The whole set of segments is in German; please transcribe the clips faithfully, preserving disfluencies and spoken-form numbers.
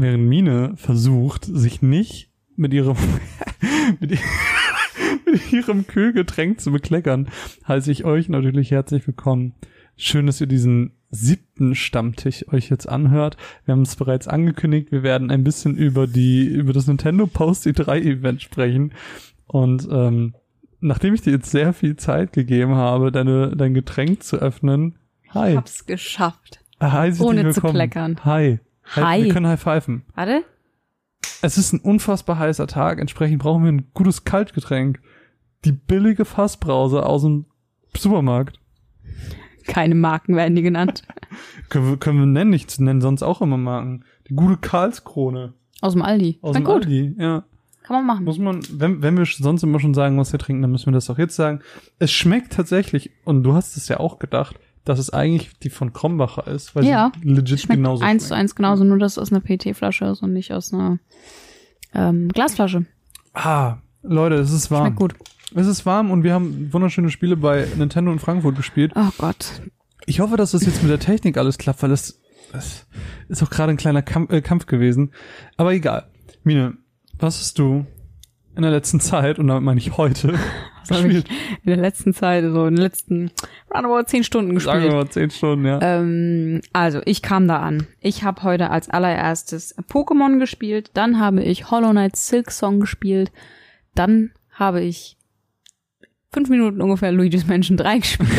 während Mine versucht, sich nicht mit ihrem mit, ihr, mit ihrem Kühlgetränk zu bekleckern, heiße ich euch natürlich herzlich willkommen. Schön, dass ihr diesen siebten Stammtisch euch jetzt anhört. Wir haben es bereits angekündigt, wir werden ein bisschen über die über das Nintendo Post E drei Event sprechen. Und ähm, nachdem ich dir jetzt sehr viel Zeit gegeben habe, deine dein Getränk zu öffnen, hi. Ich hab's geschafft. Hi, ohne zu kleckern. Hi. Hi. Wir können high-pfeifen. Warte. Es ist ein unfassbar heißer Tag, entsprechend brauchen wir ein gutes Kaltgetränk. Die billige Fassbrause aus dem Supermarkt. Keine Marken werden die genannt. können, wir, können wir nennen, ich nennen sonst auch immer Marken. Die gute Karlskrone. Aus dem Aldi. Aus Na dem gut. Aldi, ja. Kann man machen. Muss man, wenn, wenn wir sonst immer schon sagen, was wir trinken, dann müssen wir das auch jetzt sagen. Es schmeckt tatsächlich, und du hast es ja auch gedacht, dass es eigentlich die von Krombacher ist, weil ja, sie legit schmeckt genauso eins schmeckt. zu eins genauso, nur dass es aus einer P E T-Flasche ist und nicht aus einer ähm, Glasflasche. Ah, Leute, es ist warm. Schmeckt gut. Es ist warm und wir haben wunderschöne Spiele bei Nintendo in Frankfurt gespielt. Oh Gott. Ich hoffe, dass das jetzt mit der Technik alles klappt, weil das, das ist auch gerade ein kleiner Kampf, äh, Kampf gewesen. Aber egal. Mine, was hast du in der letzten Zeit, und damit meine ich heute, Was habe ich in der letzten Zeit, so in den letzten roundabout zehn Stunden gespielt. Sagen wir mal zehn Stunden, ja. Ähm, also, ich kam da an. Ich habe heute als allererstes Pokémon gespielt, dann habe ich Hollow Knight Silksong gespielt, dann habe ich fünf Minuten ungefähr Luigi's Mansion drei gespielt.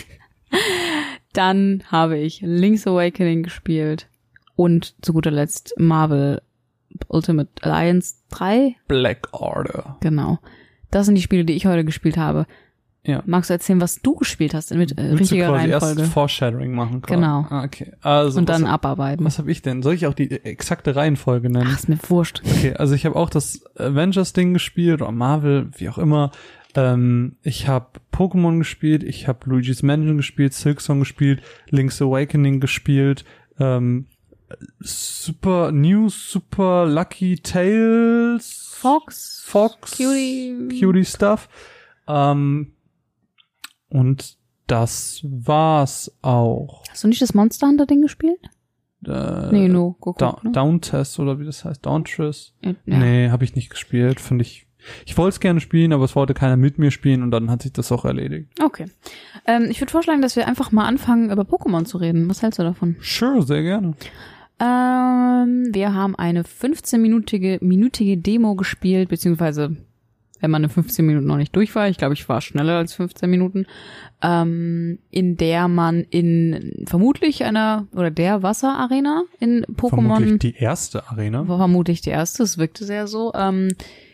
Dann habe ich Link's Awakening gespielt und zu guter Letzt Marvel Ultimate Alliance drei. Black Order. Genau. Das sind die Spiele, die ich heute gespielt habe. Ja. Magst du erzählen, was du gespielt hast mit äh, Willst richtiger du quasi Reihenfolge? erst Foreshadowing machen? Quasi? Genau. Ah, okay. Also, und dann was, abarbeiten. Was habe ich denn? Soll ich auch die exakte Reihenfolge nennen? Ach, ist mir wurscht. Okay, also ich habe auch das Avengers-Ding gespielt oder Marvel, wie auch immer. Ähm, ich habe Pokémon gespielt, ich habe Luigi's Mansion gespielt, Silksong gespielt, Link's Awakening gespielt, ähm, Super New Super Lucky Tales, Fox, Fox, Cutie, Cutie Stuff. Ähm, und das war's auch. Hast du nicht das Monster Hunter Ding gespielt? Äh, Nee, no, guck, Da- guck, ne? Downtest oder wie das heißt, Dauntress. Ja. Nee, habe ich nicht gespielt, finde ich. Ich wollte es gerne spielen, aber es wollte keiner mit mir spielen und dann hat sich das auch erledigt. Okay. Ähm, ich würde vorschlagen, dass wir einfach mal anfangen, über Pokémon zu reden. Was hältst du davon? Sure, sehr gerne. Ähm, wir haben eine fünfzehnminütige minütige Demo gespielt, beziehungsweise wenn man eine fünfzehn Minuten noch nicht durch war, ich glaube, ich war schneller als fünfzehn Minuten, ähm, in der man in vermutlich einer, oder der Wasserarena in Pokémon, Vermutlich die erste Arena. war vermutlich die erste, es wirkte sehr so, ähm,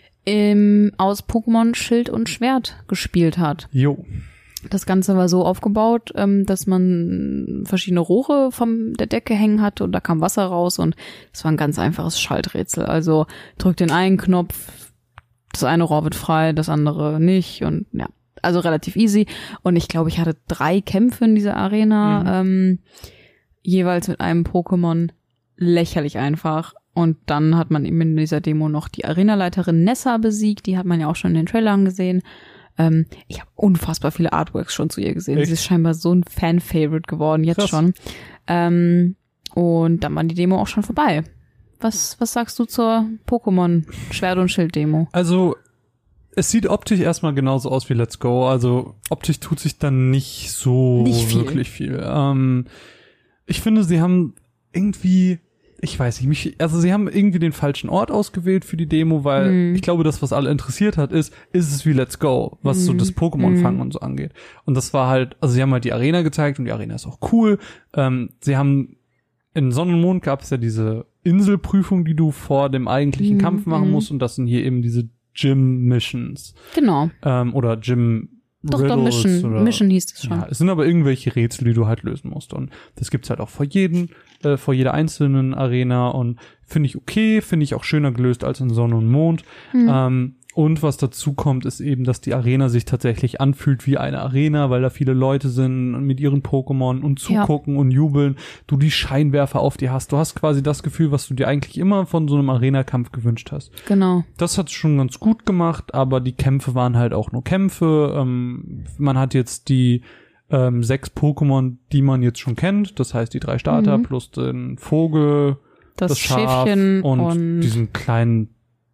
im, aus Pokémon Schild und Schwert gespielt hat. Jo. Das Ganze war so aufgebaut, ähm, dass man verschiedene Rohre von der Decke hängen hatte und da kam Wasser raus und es war ein ganz einfaches Schalträtsel. Also drück den einen Knopf, das eine Rohr wird frei, das andere nicht und ja, also relativ easy. Und ich glaube, ich hatte drei Kämpfe in dieser Arena, Mhm. ähm, jeweils mit einem Pokémon, lächerlich einfach. Und dann hat man eben in dieser Demo noch die Arenaleiterin Nessa besiegt, die hat man ja auch schon in den Trailern gesehen. Ähm, ich habe unfassbar viele Artworks schon zu ihr gesehen. Echt? Sie ist scheinbar so ein Fan-Favorite geworden, jetzt Krass. schon. Ähm, und dann war die Demo auch schon vorbei. Was, was sagst du zur Pokémon Schwert- und Schild-Demo? Also, es sieht optisch erstmal genauso aus wie Let's Go. Also, optisch tut sich dann nicht so Nicht viel. wirklich viel. Ähm, ich finde, sie haben irgendwie, ich weiß nicht, mich, also sie haben irgendwie den falschen Ort ausgewählt für die Demo, weil Mhm. ich glaube, das, was alle interessiert hat, ist, ist es wie Let's Go, was so Mhm. das Pokémon-Fangen Mhm. und so angeht. Und das war halt, also sie haben halt die Arena gezeigt und die Arena ist auch cool. Ähm, sie haben, in Sonne und Mond gab es ja diese Inselprüfung, die du vor dem eigentlichen Mhm. Kampf machen Mhm. musst, und das sind hier eben diese Gym-Missions. Genau. Ähm, oder Gym Doch, doch, Riddles Mission. oder, Mission hieß es schon. ja, es sind aber irgendwelche Rätsel, die du halt lösen musst. Und das gibt's halt auch vor jedem, äh, vor jeder einzelnen Arena. Und finde ich okay, finde ich auch schöner gelöst als in Sonne und Mond. Mhm. Ähm, und was dazu kommt, ist eben, dass die Arena sich tatsächlich anfühlt wie eine Arena, weil da viele Leute sind mit ihren Pokémon und zugucken und jubeln. Du die Scheinwerfer auf dir hast. Du hast quasi das Gefühl, was du dir eigentlich immer von so einem Arena-Kampf gewünscht hast. Genau. Das hat's schon ganz gut gemacht, aber die Kämpfe waren halt auch nur Kämpfe. Ähm, man hat jetzt die ähm, sechs Pokémon, die man jetzt schon kennt. Das heißt, die drei Starter Mhm. plus den Vogel, Das, das Schaf Schäfchen und, und diesen kleinen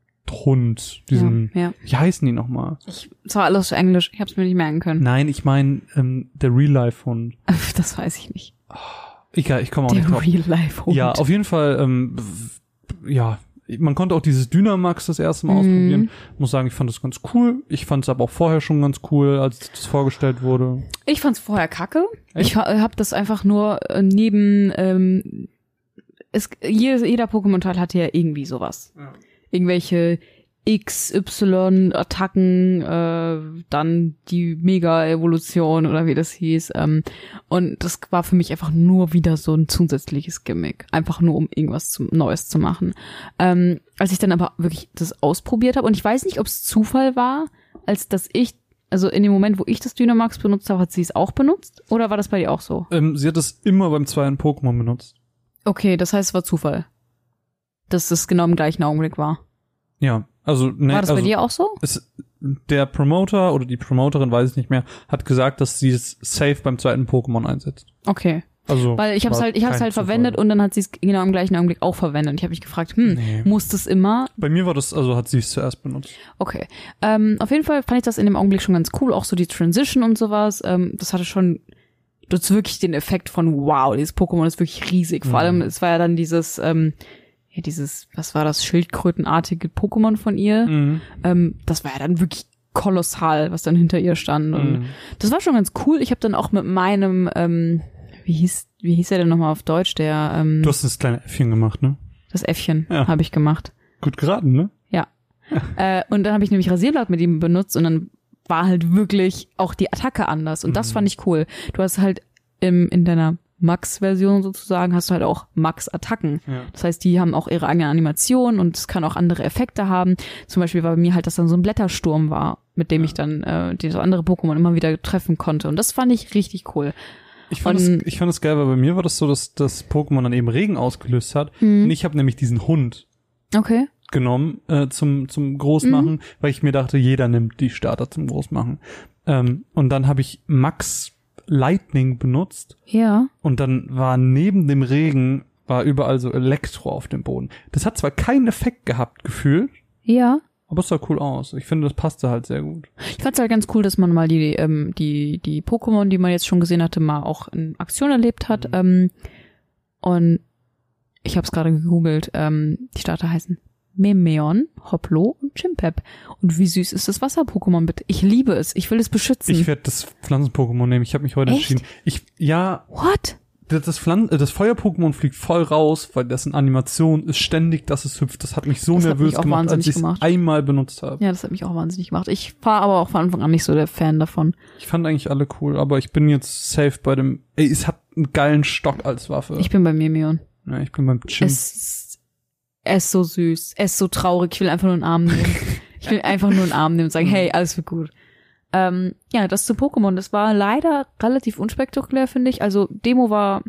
Hund, diesen, ja, ja. wie heißen die nochmal? Ich, das war alles Englisch, ich hab's mir nicht merken können. Nein, ich meine ähm, der Real-Life-Hund. Das weiß ich nicht. Egal, ich komme auch Der nicht drauf. Real-Life-Hund. Ja, auf jeden Fall, ähm, ja, man konnte auch dieses Dynamax das erste Mal mm. ausprobieren. Muss sagen, ich fand das ganz cool. Ich fand es aber auch vorher schon ganz cool, als das vorgestellt wurde. Ich fand's vorher kacke. Echt? Ich habe das einfach nur äh, neben ähm, es, jeder, jeder Pokémon-Teil hatte ja irgendwie sowas. Ja. Irgendwelche X Y-Attacken, äh, dann die Mega-Evolution oder wie das hieß. Ähm, und das war für mich einfach nur wieder so ein zusätzliches Gimmick. Einfach nur, um irgendwas zu, Neues zu machen. Ähm, als ich dann aber wirklich das ausprobiert habe, und ich weiß nicht, ob es Zufall war, als dass ich, also in dem Moment, wo ich das Dynamax benutzt habe, hat sie es auch benutzt? Oder war das bei dir auch so? Ähm, sie hat es immer beim zweiten Pokémon benutzt. Okay, das heißt, es war Zufall. Dass es genau im gleichen Augenblick war. Ja, also ne, war das also, bei dir auch so? Es, der Promoter oder die Promoterin, weiß ich nicht mehr, hat gesagt, dass sie es safe beim zweiten Pokémon einsetzt. Okay. Also weil ich habe es halt, ich habe es halt Zufall. verwendet und dann hat sie es genau im gleichen Augenblick auch verwendet. Und ich habe mich gefragt, hm, Nee. muss das immer? Bei mir war das, also hat sie es zuerst benutzt. Okay. Ähm, auf jeden Fall fand ich das in dem Augenblick schon ganz cool, auch so die Transition und sowas. Ähm, das hatte schon, das wirklich den Effekt von wow, dieses Pokémon ist wirklich riesig. Vor Mhm. allem, es war ja dann dieses, ähm, ja, dieses, was war das, schildkrötenartige Pokémon von ihr. Mhm. Ähm, das war ja dann wirklich kolossal, was dann hinter ihr stand. Und Mhm. das war schon ganz cool. Ich habe dann auch mit meinem, ähm, wie hieß, wie hieß er denn nochmal auf Deutsch, der, ähm, Du hast das kleine Äffchen gemacht, ne? das Äffchen Ja. habe ich gemacht. Gut geraten, ne? Ja. äh, und dann habe ich nämlich Rasierblatt mit ihm benutzt und dann war halt wirklich auch die Attacke anders. Und das Mhm. fand ich cool. Du hast halt im, in deiner Max-Version sozusagen hast du halt auch Max-Attacken. Ja. Das heißt, die haben auch ihre eigene Animation und es kann auch andere Effekte haben. Zum Beispiel war bei mir halt, dass dann so ein Blättersturm war, mit dem Ja. ich dann äh, dieses andere Pokémon immer wieder treffen konnte. Und das fand ich richtig cool. Ich fand, Und- es, ich fand es geil, weil bei mir war das so, dass das Pokémon dann eben Regen ausgelöst hat. Mhm. Und ich habe nämlich diesen Hund Okay. genommen äh, zum zum Großmachen, Mhm. weil ich mir dachte, jeder nimmt die Starter zum Großmachen. Ähm, und dann habe ich Max Lightning benutzt Ja. und dann war neben dem Regen war überall so Elektro auf dem Boden. Das hat zwar keinen Effekt gehabt, gefühlt, Ja. aber es sah cool aus. Ich finde, das passte halt sehr gut. Ich fand's halt ganz cool, dass man mal die, ähm, die, die Pokémon, die man jetzt schon gesehen hatte, mal auch in Aktion erlebt hat. Mhm. Ähm, und ich habe es gerade gegoogelt. Ähm, die Starter heißen Memeon, Hoplo und Chimpep. Und wie süß ist das Wasser-Pokémon bitte? Ich liebe es. Ich will es beschützen. Ich werde das Pflanzen-Pokémon nehmen. Ich habe mich heute Echt? entschieden. Ich ja, What? das, das, Pflan äh, das Feuer-Pokémon fliegt voll raus, weil dessen Animation ist ständig, dass es hüpft. Das hat mich so Das hat nervös mich auch gemacht, als wahnsinnig ich es gemacht. einmal benutzt habe. Ja, das hat mich auch wahnsinnig gemacht. Ich war aber auch von Anfang an nicht so der Fan davon. Ich fand eigentlich alle cool, aber ich bin jetzt safe bei dem. Ey, es hat einen geilen Stock als Waffe. Ich bin bei Memeon. ja, ich bin beim Chimp. Es, er ist so süß. Er ist so traurig. Ich will einfach nur einen Arm nehmen. Ich will einfach nur einen Arm nehmen und sagen, hey, alles wird gut. Ähm, ja, das zu Pokémon. Das war leider relativ unspektakulär, finde ich. Also Demo war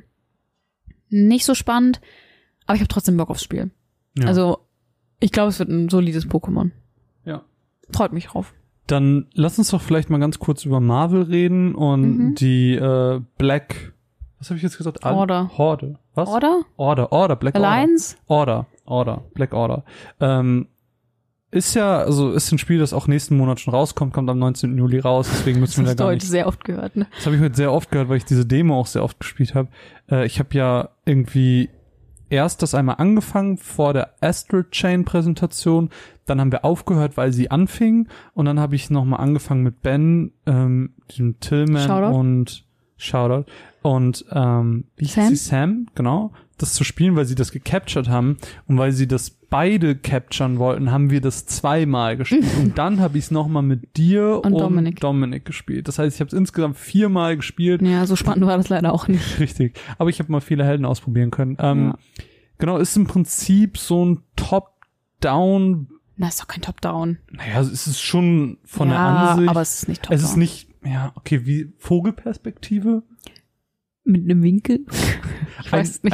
nicht so spannend, aber ich habe trotzdem Bock aufs Spiel. Ja. Also ich glaube, es wird ein solides Pokémon. Ja. Freut mich drauf. Dann lass uns doch vielleicht mal ganz kurz über Marvel reden und Mhm. die äh, Black. Was habe ich jetzt gesagt? Al- Order. Horde. Was? Oder? Order. Order. Black Alliance? Order. Order. Order. Black Order. Ähm, ist ja, also ist ein Spiel, das auch nächsten Monat schon rauskommt, kommt am neunzehnten Juli raus, deswegen Das müssen wir hast da du gar heute nicht. sehr oft gehört, ne? Das habe ich heute sehr oft gehört, weil ich diese Demo auch sehr oft gespielt habe. Äh, ich habe ja irgendwie erst das einmal angefangen vor der Astral Chain Präsentation, dann haben wir aufgehört, weil sie anfing und dann habe ich nochmal angefangen mit Ben, ähm, diesem Tillman Shoutout. und Shoutout und ähm, wie hieß Sam? sie? Sam, genau, das zu spielen, weil sie das gecaptured haben und weil sie das beide capturen wollten, haben wir das zweimal gespielt und dann habe ich es nochmal mit dir Und und, Dominik. Dominik gespielt. Das heißt, ich habe es insgesamt viermal gespielt. Ja, so spannend war das leider auch nicht. Richtig. Aber ich habe mal viele Helden ausprobieren können. Ähm, Ja. Genau, ist im Prinzip so ein Top-Down. Na, ist doch kein Top-Down. Naja, es ist schon von ja, der Ansicht. aber es ist nicht Top-Down. es ist nicht, ja, okay, wie Vogelperspektive. Mit einem Winkel? Ich weiß Ein, nicht. ein,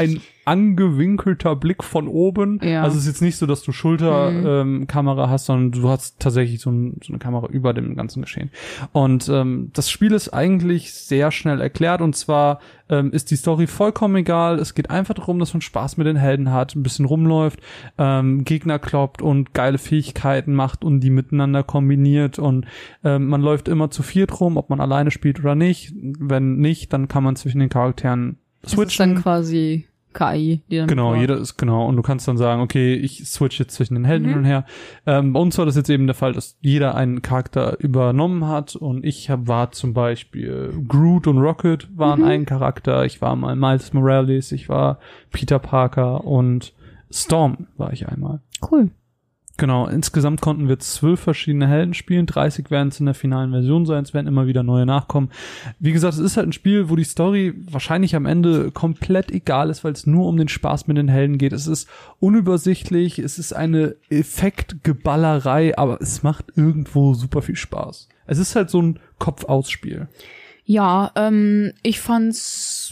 angewinkelter Blick von oben. Ja. Also es ist jetzt nicht so, dass du Schulterkamera Mhm. ähm, Kamera hast, sondern du hast tatsächlich so, ein, so eine Kamera über dem ganzen Geschehen. Und ähm, das Spiel ist eigentlich sehr schnell erklärt, und zwar ähm, ist die Story vollkommen egal. Es geht einfach darum, dass man Spaß mit den Helden hat, ein bisschen rumläuft, ähm, Gegner kloppt und geile Fähigkeiten macht und die miteinander kombiniert, und ähm, man läuft immer zu viert rum, ob man alleine spielt oder nicht. Wenn nicht, dann kann man zwischen den Charakteren switchen. Das ist dann quasi K I, die dann Genau, vor- jeder ist, genau. Und du kannst dann sagen, okay, ich switch jetzt zwischen den Helden Mhm. hin und her. Ähm, bei uns war das jetzt eben der Fall, dass jeder einen Charakter übernommen hat, und ich hab, war zum Beispiel Groot und Rocket waren Mhm. ein Charakter. Ich war mal Miles Morales, ich war Peter Parker, und Storm war ich einmal. Cool. Genau, insgesamt konnten wir zwölf verschiedene Helden spielen, dreißig werden es in der finalen Version sein, es werden immer wieder neue nachkommen. Wie gesagt, es ist halt ein Spiel, wo die Story wahrscheinlich am Ende komplett egal ist, weil es nur um den Spaß mit den Helden geht. Es ist unübersichtlich, es ist eine Effektgeballerei, aber es macht irgendwo super viel Spaß. Es ist halt so ein Kopf-aus-Spiel. Ja, ähm, ich fand's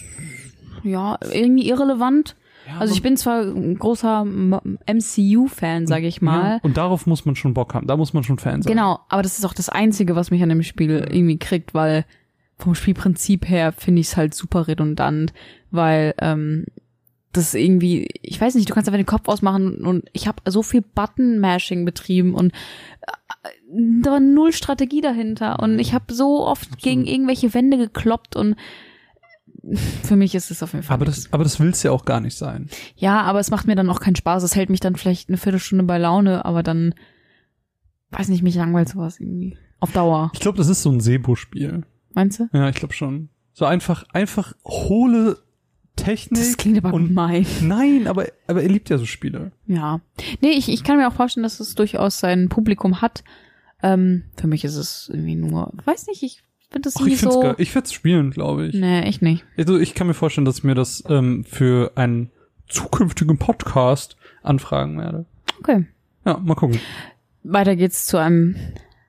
ja irgendwie irrelevant. Also ich bin zwar ein großer M C U-Fan, sage ich mal. Ja, und darauf muss man schon Bock haben, da muss man schon Fan sein. Genau, aber das ist auch das Einzige, was mich an dem Spiel irgendwie kriegt, weil vom Spielprinzip her finde ich es halt super redundant, weil ähm, das irgendwie, ich weiß nicht, du kannst einfach den Kopf ausmachen, und ich habe so viel Button-Mashing betrieben und äh, da war null Strategie dahinter, und ich habe so oft Absolut. gegen irgendwelche Wände gekloppt, und für mich ist es auf jeden Fall. Aber das, aber das will's ja auch gar nicht sein. Ja, aber es macht mir dann auch keinen Spaß. Es hält mich dann vielleicht eine Viertelstunde bei Laune, aber dann, weiß nicht, mich langweilt sowas irgendwie. Auf Dauer. Ich glaube, das ist so ein Sebo-Spiel. Meinst du? Ja, ich glaube schon. So einfach, einfach hohle Technik. Das klingt aber und gemein. Nein, aber, aber er liebt ja so Spiele. Ja. Nee, ich, ich kann mir auch vorstellen, dass es durchaus sein Publikum hat. Ähm, für mich ist es irgendwie nur, weiß nicht, ich finde das Ach, irgendwie ich find's so. geil. Ich werde es spielen, glaube ich. Nee, echt nicht. Also ich kann mir vorstellen, dass ich mir das ähm, für einen zukünftigen Podcast anfragen werde. Okay. Ja, mal gucken. Weiter geht's zu einem,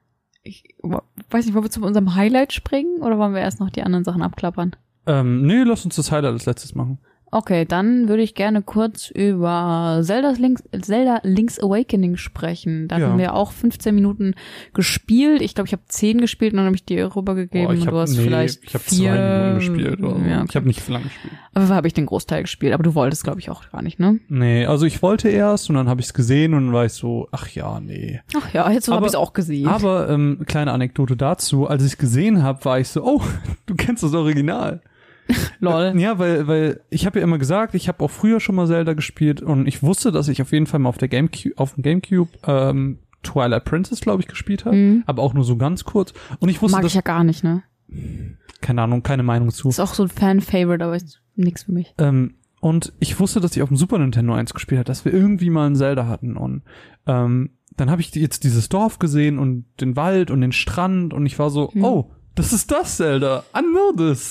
ich weiß nicht, wollen wir zu unserem Highlight springen oder wollen wir erst noch die anderen Sachen abklappern? Ähm, nee, lass uns das Highlight als letztes machen. Okay, dann würde ich gerne kurz über Zelda's Link's, Zelda Link's Awakening sprechen. Da Ja. haben wir auch fünfzehn Minuten gespielt. Ich glaube, ich habe zehn gespielt und dann habe ich dir rübergegeben Boah, ich und hab, du hast nee, vielleicht ich habe vier. zwei Minuten gespielt. Oder so. Ja, okay. Ich habe nicht viel lang gespielt. Aber habe ich den Großteil gespielt. Aber du wolltest, glaube ich, auch gar nicht, ne? Nee, also ich wollte erst, und dann habe ich es gesehen, und dann war ich so, ach ja, nee. Ach ja, jetzt habe Aber- ich es auch gesehen. Aber ähm, kleine Anekdote dazu, als ich es gesehen habe, war ich so, oh, du kennst das Original. Lol. Ja, weil weil ich habe ja immer gesagt, ich habe auch früher schon mal Zelda gespielt, und ich wusste, dass ich auf jeden Fall mal auf der GameCube, auf dem GameCube ähm, Twilight Princess, glaube ich, gespielt habe, Mhm. aber auch nur so ganz kurz. Und ich wusste, Mag dass ich ja gar nicht, ne? keine Ahnung, keine Meinung zu. Ist auch so ein Fan-Favorite, aber ist nix für mich. Ähm, und ich wusste, dass ich auf dem Super Nintendo eins gespielt habe, dass wir irgendwie mal ein Zelda hatten, und ähm, dann habe ich jetzt dieses Dorf gesehen und den Wald und den Strand, und ich war so, Hm. oh, das ist das Zelda, I know this.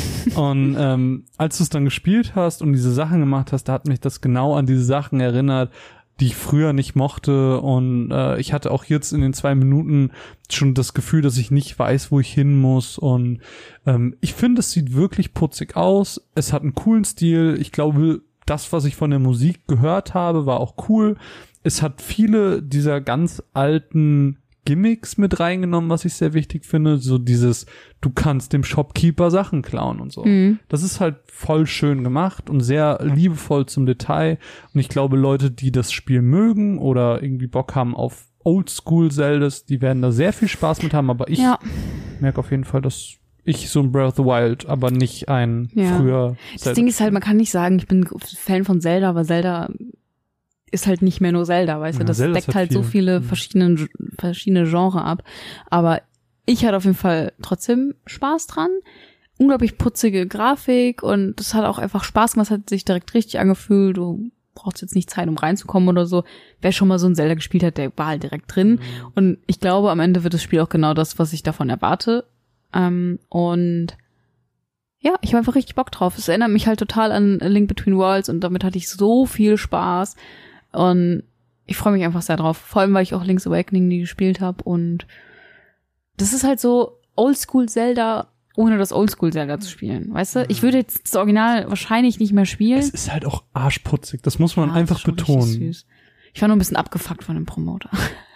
Und ähm, als du es dann gespielt hast und diese Sachen gemacht hast, da hat mich das genau an diese Sachen erinnert, die ich früher nicht mochte, und äh, ich hatte auch jetzt in den zwei Minuten schon das Gefühl, dass ich nicht weiß, wo ich hin muss, und ähm, ich finde, es sieht wirklich putzig aus, es hat einen coolen Stil, ich glaube, das, was ich von der Musik gehört habe, war auch cool, es hat viele dieser ganz alten Gimmicks mit reingenommen, was ich sehr wichtig finde, so dieses, du kannst dem Shopkeeper Sachen klauen und so. Mhm. Das ist halt voll schön gemacht und sehr liebevoll zum Detail, und ich glaube, Leute, die das Spiel mögen oder irgendwie Bock haben auf Oldschool-Zeldas, die werden da sehr viel Spaß mit haben, aber ich Ja. merke auf jeden Fall, dass ich so ein Breath of the Wild, aber nicht ein Ja. früher Das Zelda. Ding ist halt, man kann nicht sagen, ich bin Fan von Zelda, aber Zelda ist halt nicht mehr nur Zelda, weißt du, Ja, das Zelda ist deckt halt halt so viel. viele Mhm. verschiedene, verschiedene Genre ab. Aber ich hatte auf jeden Fall trotzdem Spaß dran. Unglaublich putzige Grafik, und das hat auch einfach Spaß gemacht, hat sich direkt richtig angefühlt. Du brauchst jetzt nicht Zeit, um reinzukommen oder so. Wer schon mal so ein Zelda gespielt hat, der war halt direkt drin. Mhm. Und ich glaube, am Ende wird das Spiel auch genau das, was ich davon erwarte. Ähm, und ja, ich habe einfach richtig Bock drauf. Es erinnert mich halt total an A Link Between Worlds, und damit hatte ich so viel Spaß. Und ich freue mich einfach sehr drauf. Vor allem, weil ich auch Link's Awakening nie gespielt habe. Und das ist halt so Oldschool Zelda ohne das Oldschool-Zelda zu spielen. Weißt du, ich würde jetzt das Original wahrscheinlich nicht mehr spielen. Es ist halt auch arschputzig, das muss man Ja, einfach das ist schon betonen. richtig süß. Ich war nur ein bisschen abgefuckt von dem Promoter.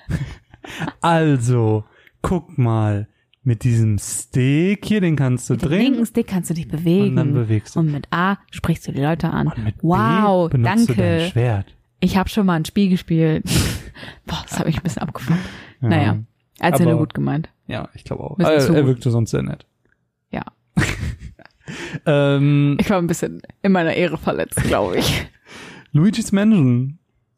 Also, guck mal, mit diesem Stick hier, den kannst du Mit dem drehen. linken Stick kannst du dich bewegen. Und dann bewegst du. Und mit A sprichst du die Leute an. Und mit Wow, B benutzt du dein danke. Schwert. Ich habe schon mal ein Spiel gespielt. Boah, das habe ich ein bisschen abgefuckt. Ja. Naja, erzähle Aber- gut gemeint. Ja, ich glaube auch. Bisschen Er, zu er gut. wirkte sonst sehr nett. Ja. ähm, Ich war ein bisschen in meiner Ehre verletzt, glaube ich. Luigi's Mansion.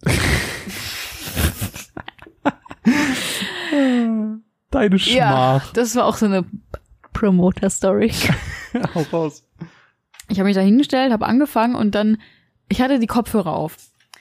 Deine Schmach. das war auch so eine Promoter-Story. Hau raus. Ich habe mich da hingestellt, habe angefangen und dann, ich hatte die Kopfhörer auf.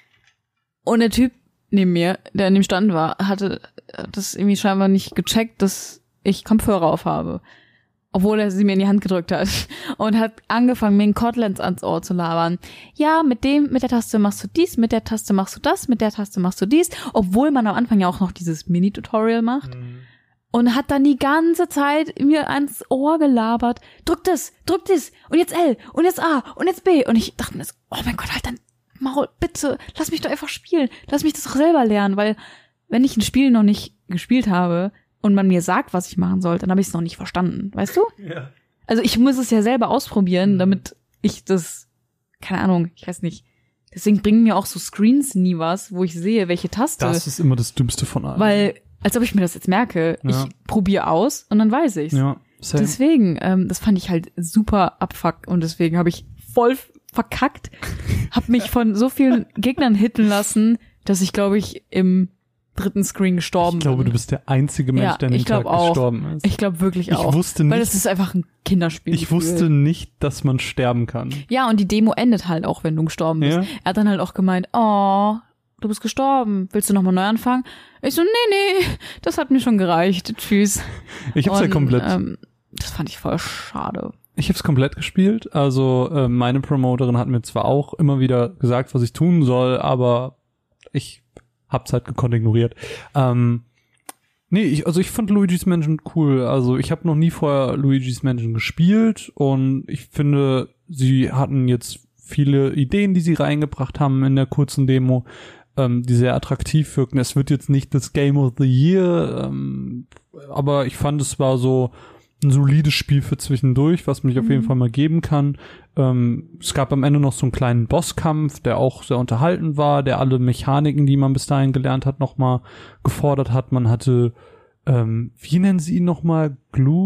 Und der Typ neben mir, der in dem Stand war, hatte das irgendwie scheinbar nicht gecheckt, dass ich Kopfhörer auf habe. Obwohl er sie mir in die Hand gedrückt hat. Und hat angefangen, mir einen Codlands ans Ohr zu labern. Ja, mit dem, mit der Taste machst du dies, mit der Taste machst du das, mit der Taste machst du dies. Obwohl man am Anfang ja auch noch dieses Mini-Tutorial macht. Mhm. Und hat dann die ganze Zeit mir ans Ohr gelabert. Drück das, drück das. Und jetzt L, und jetzt A, und jetzt B. Und ich dachte mir, so, oh mein Gott, halt dein Maul, bitte, lass mich doch einfach spielen. Lass mich das doch selber lernen. Weil wenn ich ein Spiel noch nicht gespielt habe und man mir sagt, was ich machen soll, dann habe ich es noch nicht verstanden. Weißt du? Ja. Also ich muss es ja selber ausprobieren, Mhm. damit ich das, keine Ahnung, ich weiß nicht. Deswegen bringen mir auch so Screens nie was, wo ich sehe, welche Taste. Das ist immer das Dümmste von allen. Weil, als ob ich mir das jetzt merke, Ja. ich probiere aus und dann weiß ich's. ja, same. Deswegen, ähm, das fand ich halt super abfuck und deswegen habe ich voll verkackt, habe mich von so vielen Gegnern hitten lassen, dass ich, glaube ich, im dritten Screen gestorben Ich glaube, bin. du bist der einzige Mensch, Ja, der an dem ich glaub Tag auch. gestorben ist. Ich glaube wirklich Ich auch. wusste Weil nicht- das ist einfach ein Kinderspiel. Ich wusste nicht, dass man sterben kann. Ja, und die Demo endet halt auch, wenn du gestorben bist. Ja? Er hat dann halt auch gemeint, oh, du bist gestorben. Willst du nochmal neu anfangen? Ich so, nee, nee, das hat mir schon gereicht. Tschüss. Ich hab's ja Und, komplett. Ähm, das fand ich voll schade. Ich habe es komplett gespielt. Also äh, meine Promoterin hat mir zwar auch immer wieder gesagt, was ich tun soll, aber ich hab's halt gekonnt ignoriert. Ähm, nee, ich, also ich fand Luigi's Mansion cool. Also ich habe noch nie vorher Luigi's Mansion gespielt und ich finde, sie hatten jetzt viele Ideen, die sie reingebracht haben in der kurzen Demo, ähm, die sehr attraktiv wirken. Es wird jetzt nicht das Game of the Year, ähm, aber ich fand, es war so ein solides Spiel für zwischendurch, was mich auf jeden Fall mal geben kann. Ähm, es gab am Ende noch so einen kleinen Bosskampf, der auch sehr unterhaltend war, der alle Mechaniken, die man bis dahin gelernt hat, nochmal gefordert hat. Man hatte, ähm, wie nennen sie ihn nochmal?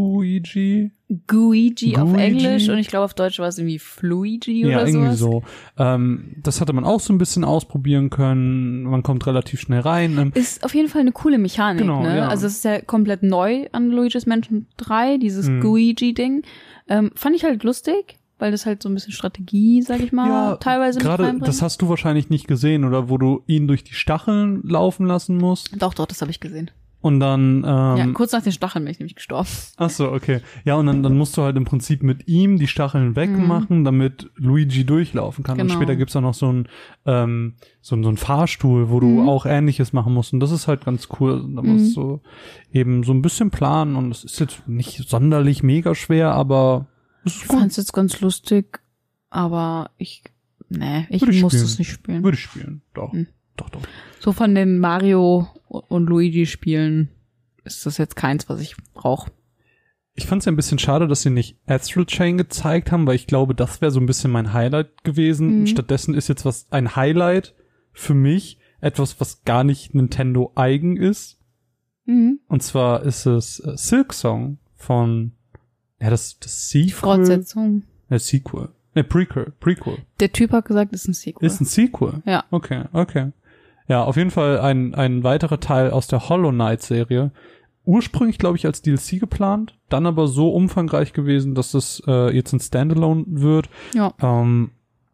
Gluigi? Guigi auf Guigi? Englisch und ich glaube auf Deutsch war es irgendwie Fluigi Ja, oder irgendwie sowas. so. Ähm, das hatte man auch so ein bisschen ausprobieren können. Man kommt relativ schnell rein. Ähm, Ist auf jeden Fall eine coole Mechanik, Genau, ne? ja. Also es ist ja komplett neu an Luigi's Mansion drei, dieses Mhm. Guigi-Ding. Ähm, fand ich halt lustig, weil das halt so ein bisschen Strategie, sag ich mal, teilweise mit gerade, reinbringt. das hast du wahrscheinlich nicht gesehen, oder wo du ihn durch die Stacheln laufen lassen musst Doch, doch, das habe ich gesehen. und dann ähm, Ja, kurz nach den Stacheln bin ich nämlich gestorben. ach so, okay. Ja, und dann, dann musst du halt im Prinzip mit ihm die Stacheln wegmachen, damit Luigi durchlaufen kann. Und Genau. später gibt's auch noch so ein ähm, so, ein- so ein Fahrstuhl, wo du Mhm. auch Ähnliches machen musst. Und das ist halt ganz cool. Da musst du eben so ein bisschen planen. Und es ist jetzt nicht sonderlich mega schwer, aber es ist Ich gut. fand's jetzt ganz lustig, aber ich, nee, ich Würde ich muss spielen. es nicht spielen. Würde ich spielen. Doch, Mhm. doch, doch. So von den Mario und Luigi Spielen ist das jetzt keins, was ich brauche. Ich fand es ja ein bisschen schade, dass sie nicht Astral Chain gezeigt haben, weil ich glaube, das wäre so ein bisschen mein Highlight gewesen. Mhm. Stattdessen ist jetzt was ein Highlight für mich, etwas, was gar nicht Nintendo eigen ist. Mhm. Und zwar ist es äh, Silk Song von ja das das Sequel. Fortsetzung. Ne, Sequel. Ne, Prequel. Prequel. Der Typ hat gesagt, es ist ein Sequel. Ist ein Sequel. Ja. Okay, okay. Ja, auf jeden Fall ein ein weiterer Teil aus der Hollow Knight Serie. Ursprünglich, glaube ich, als D L C geplant, dann aber so umfangreich gewesen, dass es äh, jetzt ein Standalone wird. Ja. Ähm,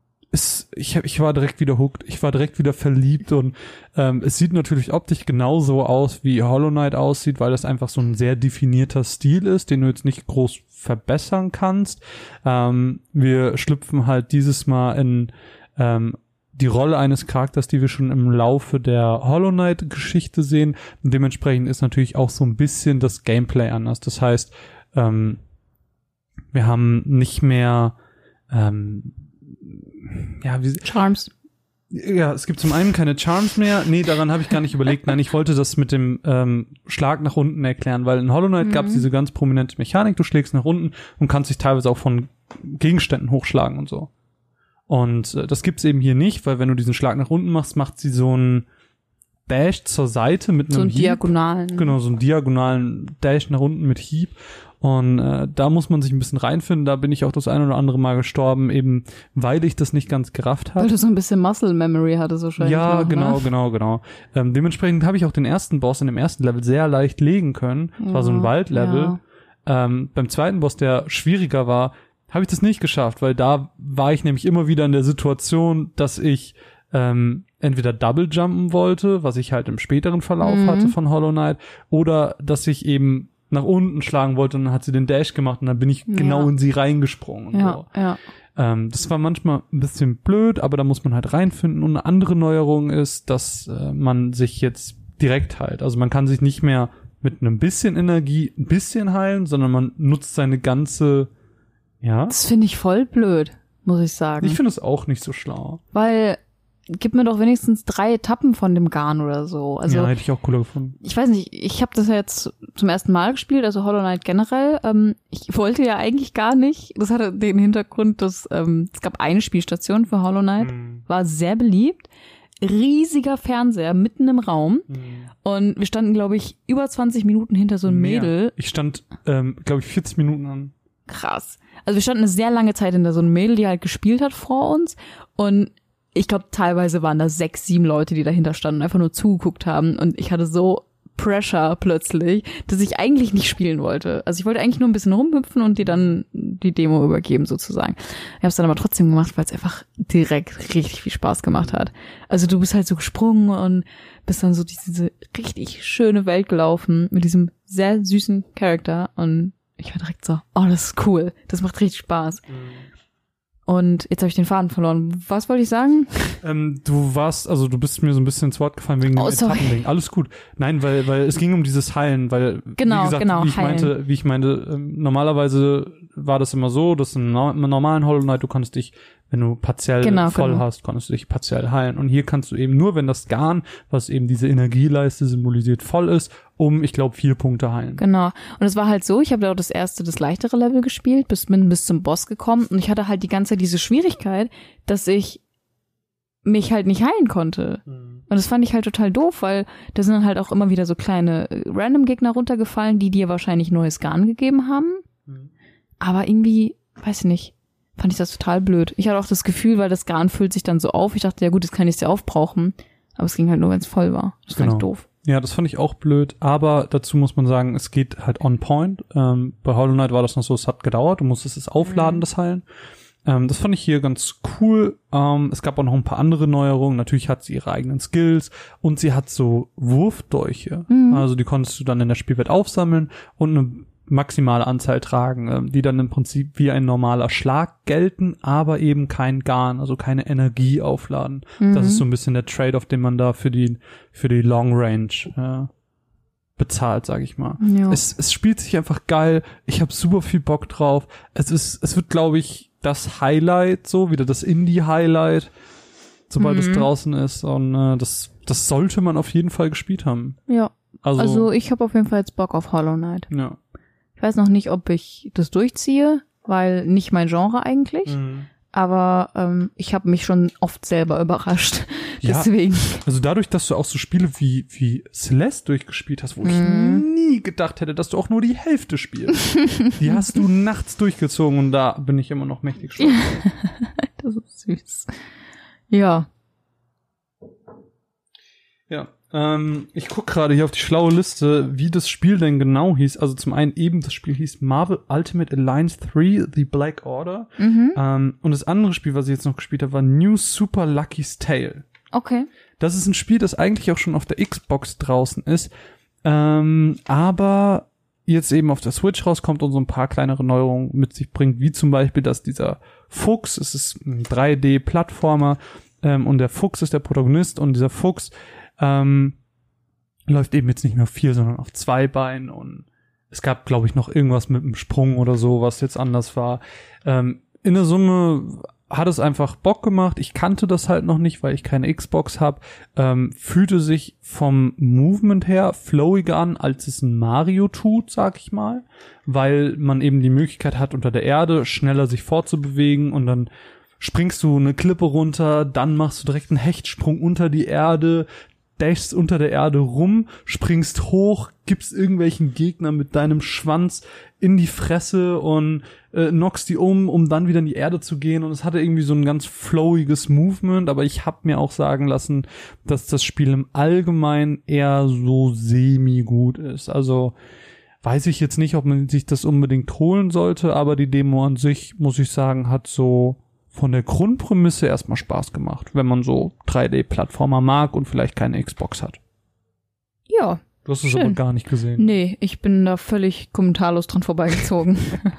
es, ich, hab, ich war direkt wieder hooked, ich war direkt wieder verliebt und ähm, es sieht natürlich optisch genauso aus, wie Hollow Knight aussieht, weil das einfach so ein sehr definierter Stil ist, den du jetzt nicht groß verbessern kannst. Ähm, wir schlüpfen halt dieses Mal in ähm, die Rolle eines Charakters, die wir schon im Laufe der Hollow Knight-Geschichte sehen. Und dementsprechend ist natürlich auch so ein bisschen das Gameplay anders. Das heißt, ähm, Wir haben nicht mehr ähm, ja, wie, Charms. Ja, es gibt zum einen keine Charms mehr. Nee, daran habe ich gar nicht überlegt. Nein, ich wollte das mit dem ähm, Schlag nach unten erklären, weil in Hollow Knight mhm. gab es diese ganz prominente Mechanik. Du schlägst nach unten und kannst dich teilweise auch von Gegenständen hochschlagen und so. Und äh, das gibt's eben hier nicht, weil wenn du diesen Schlag nach unten machst, macht sie so einen Dash zur Seite mit einem So einen Hieb. diagonalen. Genau, so einen diagonalen Dash nach unten mit Hieb. Und äh, da muss man sich ein bisschen reinfinden. Da bin ich auch das ein oder andere Mal gestorben, eben weil ich das nicht ganz gerafft habe. Weil du so ein bisschen Muscle Memory hattest wahrscheinlich. Ja, noch, genau, ne? genau, genau. Ähm, dementsprechend habe ich auch den ersten Boss in dem ersten Level sehr leicht legen können. Das ja, war so ein Waldlevel. Ja. Ähm, beim zweiten Boss, der schwieriger war, habe ich das nicht geschafft, weil da war ich nämlich immer wieder in der Situation, dass ich ähm, entweder Double Jumpen wollte, was ich halt im späteren Verlauf mhm. hatte von Hollow Knight, oder dass ich eben nach unten schlagen wollte und dann hat sie den Dash gemacht und dann bin ich ja. genau in sie reingesprungen. Und ja, so. ja. Ähm, das war manchmal ein bisschen blöd, aber da muss man halt reinfinden. Und eine andere Neuerung ist, dass äh, man sich jetzt direkt heilt. Also man kann sich nicht mehr mit einem bisschen Energie ein bisschen heilen, sondern man nutzt seine ganze, ja. Das finde ich voll blöd, muss ich sagen. Ich finde es auch nicht so schlau. Weil gib mir doch wenigstens drei Etappen von dem Garn oder so. Also, ja, hätte ich auch cooler gefunden. Ich weiß nicht, ich habe das ja jetzt zum ersten Mal gespielt, also Hollow Knight generell. Ähm, ich wollte ja eigentlich gar nicht. Das hatte den Hintergrund, dass ähm, es gab eine Spielstation für Hollow Knight, hm. war sehr beliebt. Riesiger Fernseher mitten im Raum. Hm. Und wir standen, glaube ich, über zwanzig Minuten hinter so einem Mehr. Mädel. Ich stand, ähm, glaube ich, vierzig Minuten an. Krass. Also wir standen eine sehr lange Zeit hinter so einem Mädel, die halt gespielt hat vor uns. Und ich glaube, teilweise waren da sechs, sieben Leute, die dahinter standen und einfach nur zugeguckt haben. Und ich hatte so Pressure plötzlich, dass ich eigentlich nicht spielen wollte. Also ich wollte eigentlich nur ein bisschen rumhüpfen und dir dann die Demo übergeben sozusagen. Ich habe es dann aber trotzdem gemacht, weil es einfach direkt richtig viel Spaß gemacht hat. Also du bist halt so gesprungen und bist dann so diese richtig schöne Welt gelaufen mit diesem sehr süßen Charakter. Und ich war direkt so, oh, das ist cool. Das macht richtig Spaß. Mhm. Und jetzt habe ich den Faden verloren. Was wollte ich sagen? Ähm, du warst, also du bist mir so ein bisschen ins Wort gefallen wegen dem oh, Etappending. Alles gut. Nein, weil weil es ging um dieses Heilen, weil genau, wie gesagt, genau, wie ich heilen. meinte, wie ich meinte, ähm, normalerweise war das immer so, dass in einem normalen Hollow Knight, du konntest dich, wenn du partiell genau, voll genau. hast, konntest du dich partiell heilen. Und hier kannst du eben nur, wenn das Garn, was eben diese Energieleiste symbolisiert, voll ist, um, ich glaube, vier Punkte heilen. Genau. Und es war halt so, ich habe da auch das erste, das leichtere Level gespielt, bis, bin bis zum Boss gekommen und ich hatte halt die ganze Zeit diese Schwierigkeit, dass ich mich halt nicht heilen konnte. Mhm. Und das fand ich halt total doof, weil da sind dann halt auch immer wieder so kleine Random-Gegner runtergefallen, die dir wahrscheinlich neues Garn gegeben haben. Mhm. Aber irgendwie, weiß ich nicht, fand ich das total blöd. Ich hatte auch das Gefühl, weil das Garn füllt sich dann so auf. Ich dachte, ja gut, jetzt kann ich es ja aufbrauchen. Aber es ging halt nur, wenn es voll war. Das fand genau. ich doof. Ja, das fand ich auch blöd, aber dazu muss man sagen, es geht halt on point. Ähm, bei Hollow Knight war das noch so, es hat gedauert, du musstest es aufladen, mhm. das Heilen. Ähm, das fand ich hier ganz cool. Ähm, es gab auch noch ein paar andere Neuerungen. Natürlich hat sie ihre eigenen Skills und sie hat so Wurfdolche. Mhm. Also die konntest du dann in der Spielwelt aufsammeln und eine maximale Anzahl tragen, ähm, die dann im Prinzip wie ein normaler Schlag gelten, aber eben kein Garn, also keine Energie aufladen. Mhm. Das ist so ein bisschen der Trade-off, den man da für die für die Long Range äh, bezahlt, sag ich mal. Ja. Es, es spielt sich einfach geil. Ich habe super viel Bock drauf. Es ist, es wird, glaube ich, das Highlight, so wieder das Indie-Highlight, sobald mhm. es draußen ist. Und äh, das, das sollte man auf jeden Fall gespielt haben. Ja. Also, also ich habe auf jeden Fall jetzt Bock auf Hollow Knight. Ja. Ich weiß noch nicht, ob ich das durchziehe, weil nicht mein Genre eigentlich. Mhm. Aber ähm, ich habe mich schon oft selber überrascht. Ja, deswegen. Also dadurch, dass du auch so Spiele wie wie Celeste durchgespielt hast, wo mm. ich nie gedacht hätte, dass du auch nur die Hälfte spielst. Die hast du nachts durchgezogen und da bin ich immer noch mächtig stolz. Das ist süß. Ja. Ja. Ähm, ich guck gerade hier auf die schlaue Liste, wie das Spiel denn genau hieß. Also zum einen eben, das Spiel hieß Marvel Ultimate Alliance drei, The Black Order. Mhm. Ähm, und das andere Spiel, was ich jetzt noch gespielt habe, war New Super Lucky's Tale. Okay. Das ist ein Spiel, das eigentlich auch schon auf der Xbox draußen ist, ähm, aber jetzt eben auf der Switch rauskommt und so ein paar kleinere Neuerungen mit sich bringt, wie zum Beispiel, dass dieser Fuchs, es ist ein drei D-Plattformer, ähm, und der Fuchs ist der Protagonist und dieser Fuchs ähm, läuft eben jetzt nicht mehr auf vier, sondern auf zwei Beinen und es gab, glaube ich, noch irgendwas mit dem Sprung oder so, was jetzt anders war. Ähm, in der Summe hat es einfach Bock gemacht. Ich kannte das halt noch nicht, weil ich keine Xbox habe. Ähm, fühlte sich vom Movement her flowiger an, als es ein Mario tut, sag ich mal. Weil man eben die Möglichkeit hat, unter der Erde schneller sich fortzubewegen und dann springst du eine Klippe runter, dann machst du direkt einen Hechtsprung unter die Erde, dashst unter der Erde rum, springst hoch, gibst irgendwelchen Gegnern mit deinem Schwanz in die Fresse und äh, knockst die um, um dann wieder in die Erde zu gehen. Und es hatte irgendwie so ein ganz flowiges Movement, aber ich habe mir auch sagen lassen, dass das Spiel im Allgemeinen eher so semi-gut ist. Also weiß ich jetzt nicht, ob man sich das unbedingt holen sollte, aber die Demo an sich, muss ich sagen, hat so von der Grundprämisse erstmal Spaß gemacht, wenn man so drei D-Plattformer mag und vielleicht keine Xbox hat. Ja. Du hast es schön. aber gar nicht gesehen. Nee, ich bin da völlig kommentarlos dran vorbeigezogen.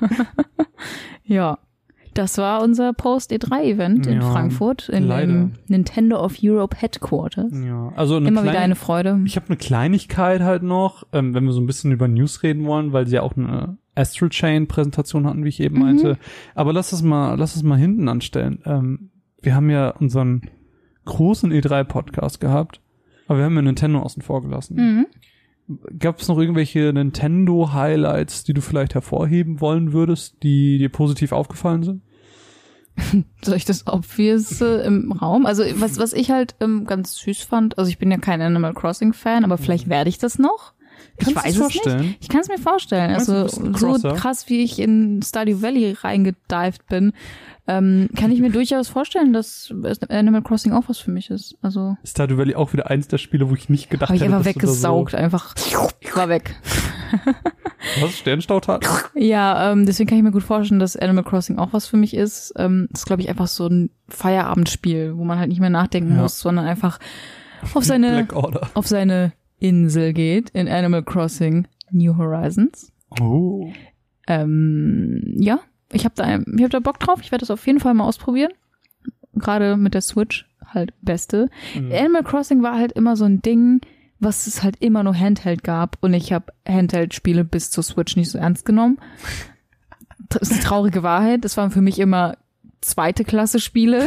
Ja. Das war unser Post-E drei Event in Ja, Frankfurt in leider. dem Nintendo of Europe Headquarters. Ja, also eine Immer kleine, wieder eine Freude. Ich habe eine Kleinigkeit halt noch, ähm, wenn wir so ein bisschen über News reden wollen, weil sie ja auch eine Astral Chain Präsentation hatten, wie ich eben Mhm. meinte. Aber lass es mal, lass es mal hinten anstellen. Ähm, wir haben ja unseren großen E drei Podcast gehabt, aber wir haben ja Nintendo außen vor gelassen. Mhm. Gab es noch irgendwelche Nintendo Highlights, die du vielleicht hervorheben wollen würdest, die dir positiv aufgefallen sind? Soll ich das Obvious äh, im Raum? Also was was ich halt ähm, ganz süß fand, also ich bin ja kein Animal Crossing Fan, aber vielleicht werde ich das noch. Ich Kannst du weiß es es nicht. vorstellen? Ich kann es mir vorstellen. Meinst du, du Also bist ein so Crosser? krass, wie ich in Stardew Valley reingedived bin, ähm, kann ich mir durchaus vorstellen, dass Animal Crossing auch was für mich ist. Also Stardew Valley auch wieder eins der Spiele, wo ich nicht gedacht habe ich hätte, einfach dass du da weggesaugt, einfach war weg. So, was? Sternstautat? Ja, ähm, deswegen kann ich mir gut vorstellen, dass Animal Crossing auch was für mich ist. Ähm, das ist, glaube ich, einfach so ein Feierabendspiel, wo man halt nicht mehr nachdenken Ja. muss, sondern einfach auf seine Black Order. auf seine Insel geht in Animal Crossing New Horizons. Oh. Ähm, ja, ich habe da, ich hab da Bock drauf. Ich werde das auf jeden Fall mal ausprobieren. Gerade mit der Switch halt beste. Mhm. Animal Crossing war halt immer so ein Ding, was es halt immer nur Handheld gab. Und ich habe Handheld-Spiele bis zur Switch nicht so ernst genommen. Das ist die traurige Wahrheit. Das waren für mich immer zweite Klasse Spiele.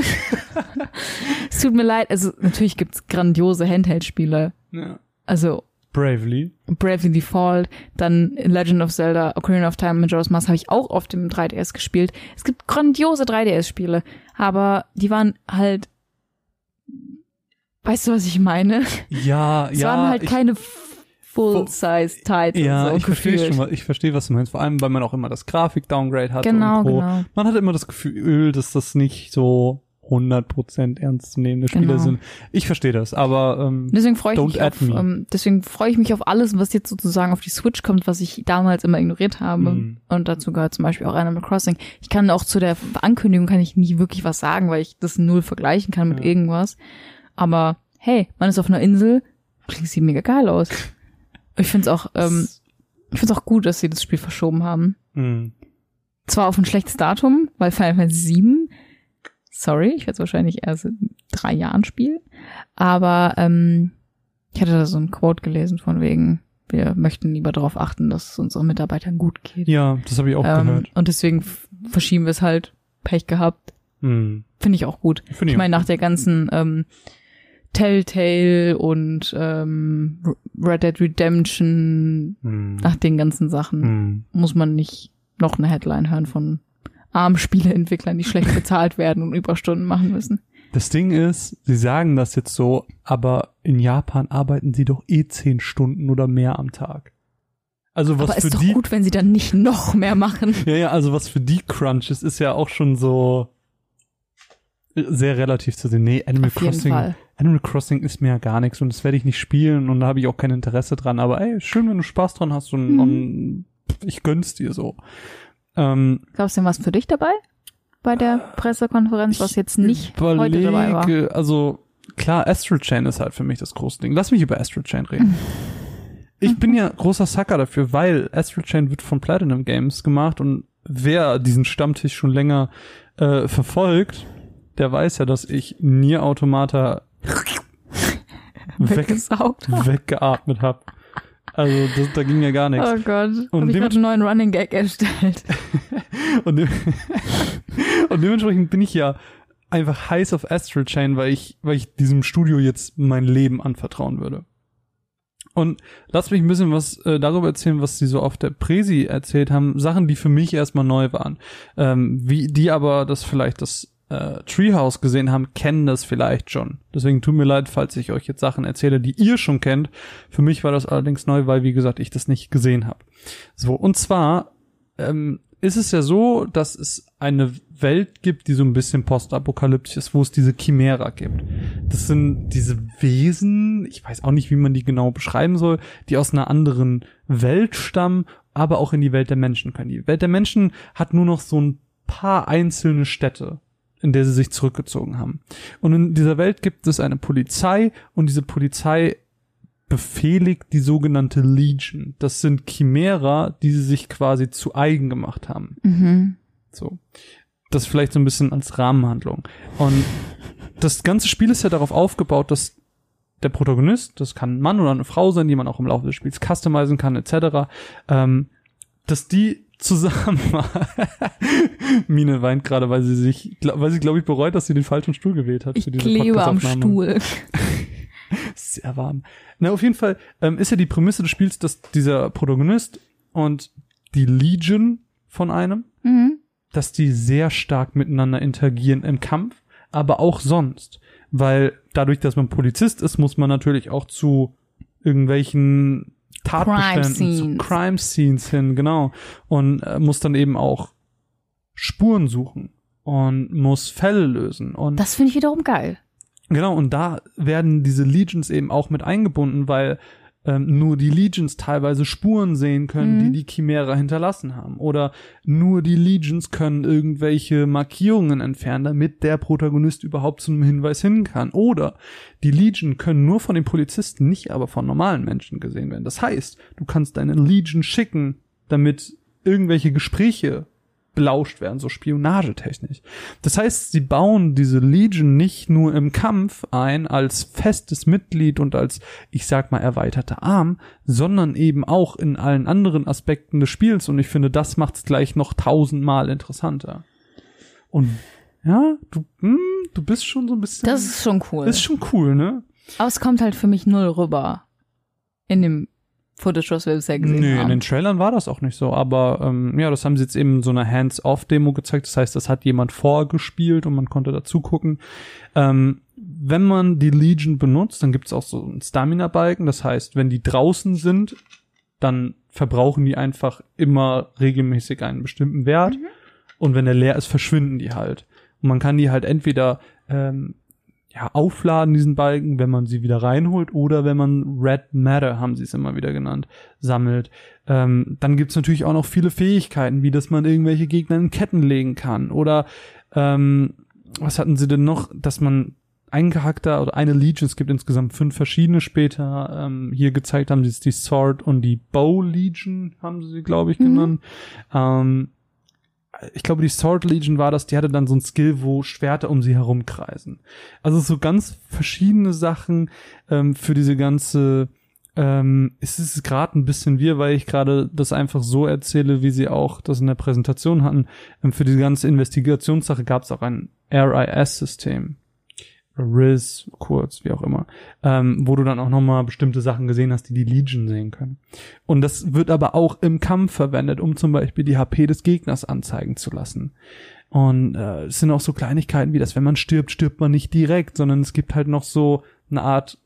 Es tut mir leid. Also natürlich gibt's grandiose Handheld-Spiele. Ja. Also Bravely. Bravely Default, dann Legend of Zelda, Ocarina of Time, Majora's Mask habe ich auch auf dem drei D S gespielt. Es gibt grandiose drei D S-Spiele, aber die waren halt, weißt du, was ich meine? Ja, Es ja. waren halt ich, keine Full-Size-Titles. Ja, so ich verstehe gefühlt. schon, was- ich verstehe, was du meinst. Vor allem, weil man auch immer das Grafik-Downgrade hat Genau, und Pro. genau. Man hat immer das Gefühl, dass das nicht so hundert Prozent ernstzunehmende Spiele Genau. sind. Ich verstehe das, aber ähm, Deswegen freue ich Don't mich add auf, me. ähm, deswegen freue ich mich auf alles, was jetzt sozusagen auf die Switch kommt, was ich damals immer ignoriert habe. Mhm. Und dazu gehört zum Beispiel auch Animal Crossing. Ich kann auch zu der Ankündigung kann ich nie wirklich was sagen, weil ich das null vergleichen kann mit Ja. irgendwas. Aber hey, man ist auf einer Insel, klingt sie mega geil aus. Ich find's auch, ähm, ich find's auch gut, dass sie das Spiel verschoben haben. mh. Zwar auf ein schlechtes Datum, weil Final Fantasy sieben, sorry, ich werde es wahrscheinlich erst in drei Jahren spielen, aber ähm, ich hatte da so ein Quote gelesen von wegen, wir möchten lieber darauf achten, dass es unseren Mitarbeitern gut geht. Ja, das habe ich auch ähm, gehört. Und deswegen f- verschieben wir es halt, Pech gehabt, Hm. finde ich auch gut. Finde Ich meine, nach der ganzen ähm, Telltale und ähm, Red Dead Redemption, Hm. nach den ganzen Sachen, Hm. muss man nicht noch eine Headline hören von armen Spieleentwicklern, die schlecht bezahlt werden und Überstunden machen müssen. Das Ding ist, sie sagen das jetzt so, aber in Japan arbeiten sie doch eh zehn Stunden oder mehr am Tag. Also was Aber für ist doch die, gut, wenn sie dann nicht noch mehr machen. ja, ja, also was für die Crunch ist, ist ja auch schon so sehr relativ zu sehen. Nee, Animal Auf jeden Crossing, Fall. Animal Crossing ist mir ja gar nichts und das werde ich nicht spielen und da habe ich auch kein Interesse dran. Aber ey, schön, wenn du Spaß dran hast und, Mhm. und ich gönn's dir so. Ähm, Gab es denn was für dich dabei? Bei der Pressekonferenz, was jetzt nicht heute dabei war? überlege, also klar, Astral Chain ist halt für mich das große Ding. Lass mich über Astral Chain reden. Ich bin ja großer Sucker dafür, weil Astral Chain wird von Platinum Games gemacht und wer diesen Stammtisch schon länger äh, verfolgt, der weiß ja, dass ich Nier Automata weg, Weggesaugt. weggeatmet habe. Also das, da ging ja gar nichts. Oh Gott, und habe ich gerade einen neuen Running Gag erstellt. und, de- und dementsprechend bin ich ja einfach heiß auf Astral Chain, weil ich, weil ich diesem Studio jetzt mein Leben anvertrauen würde. Und lass mich ein bisschen was äh, darüber erzählen, was sie so auf der Präsi erzählt haben. Sachen, die für mich erstmal neu waren. Ähm, wie die aber das vielleicht das äh, Treehouse gesehen haben, kennen das vielleicht schon. Deswegen tut mir leid, falls ich euch jetzt Sachen erzähle, die ihr schon kennt. Für mich war das allerdings neu, weil, wie gesagt, ich das nicht gesehen habe. So, und zwar ähm, ist es ja so, dass es eine Welt gibt, die so ein bisschen postapokalyptisch ist, wo es diese Chimera gibt. Das sind diese Wesen, ich weiß auch nicht, wie man die genau beschreiben soll, die aus einer anderen Welt stammen, aber auch in die Welt der Menschen können. Die Welt der Menschen hat nur noch so ein paar einzelne Städte, in der sie sich zurückgezogen haben. Und in dieser Welt gibt es eine Polizei und diese Polizei befehligt die sogenannte Legion. Das sind Chimera, die sie sich quasi zu eigen gemacht haben. Mhm. So. Das vielleicht so ein bisschen als Rahmenhandlung. Und das ganze Spiel ist ja darauf aufgebaut, dass der Protagonist, das kann ein Mann oder eine Frau sein, die man auch im Laufe des Spiels customizen kann, et cetera, ähm, dass die zusammen Mine weint gerade, weil sie sich, weil sie, glaube ich, bereut, dass sie den falschen Stuhl gewählt hat. Ich für diese klebe am Stuhl. Sehr warm. Na, auf jeden Fall ähm, ist ja die Prämisse des Spiels, dass dieser Protagonist und die Legion von einem, Mhm. dass die sehr stark miteinander interagieren im Kampf, aber auch sonst. Weil dadurch, dass man Polizist ist, muss man natürlich auch zu irgendwelchen Tatbeständen, Crime zu Scenes. Crime Scenes hin, genau. Und äh, muss dann eben auch Spuren suchen und muss Fälle lösen. Und Das finde ich wiederum geil. genau, und da werden diese Legions eben auch mit eingebunden, weil ähm, nur die Legions teilweise Spuren sehen können, Mhm. die die Chimera hinterlassen haben. Oder nur die Legions können irgendwelche Markierungen entfernen, damit der Protagonist überhaupt zu einem Hinweis hin kann. Oder die Legion können nur von den Polizisten, nicht aber von normalen Menschen gesehen werden. Das heißt, du kannst deine Legion schicken, damit irgendwelche Gespräche belauscht werden, so spionagetechnisch. Das heißt, sie bauen diese Legion nicht nur im Kampf ein als festes Mitglied und als, ich sag mal, erweiterter Arm, sondern eben auch in allen anderen Aspekten des Spiels. Und ich finde, das macht es gleich noch tausendmal interessanter. Und ja, du, hm, du bist schon so ein bisschen... Das ist schon cool. ist schon cool, ne? Aber es kommt halt für mich null rüber. In dem Footage, was wir bisher gesehen Nee, in haben. den Trailern war das auch nicht so, aber ähm, ja, das haben sie jetzt eben in so einer Hands-off-Demo gezeigt, das heißt, das hat jemand vorgespielt und man konnte dazu gucken. Ähm, wenn man die Legion benutzt, dann gibt's auch so einen Stamina-Balken, das heißt, wenn die draußen sind, dann verbrauchen die einfach immer regelmäßig einen bestimmten Wert Mhm. und wenn der leer ist, verschwinden die halt. Und man kann die halt entweder ähm, ja, aufladen, diesen Balken, wenn man sie wieder reinholt oder wenn man Red Matter, haben sie es immer wieder genannt, sammelt. Ähm, dann gibt's natürlich auch noch viele Fähigkeiten, wie dass man irgendwelche Gegner in Ketten legen kann oder ähm, was hatten sie denn noch, dass man einen Charakter oder eine Legion, es gibt insgesamt fünf verschiedene später, ähm, hier gezeigt haben sie es die Sword und die Bow Legion, haben sie sie, glaube ich, Mhm. genannt. Ähm, ich glaube, die Sword Legion war das, die hatte dann so ein Skill, wo Schwerter um sie herumkreisen. Also so ganz verschiedene Sachen ähm, für diese ganze, ähm, es ist gerade ein bisschen wir, weil ich gerade das einfach so erzähle, wie sie auch das in der Präsentation hatten. Ähm, für diese ganze Investigationssache gab es auch ein R I S-System. R I S, kurz, wie auch immer, ähm, wo du dann auch nochmal bestimmte Sachen gesehen hast, die die Legion sehen können. Und das wird aber auch im Kampf verwendet, um zum Beispiel die H P des Gegners anzeigen zu lassen. Und äh, es sind auch so Kleinigkeiten wie das, wenn man stirbt, stirbt man nicht direkt, sondern es gibt halt noch so eine Art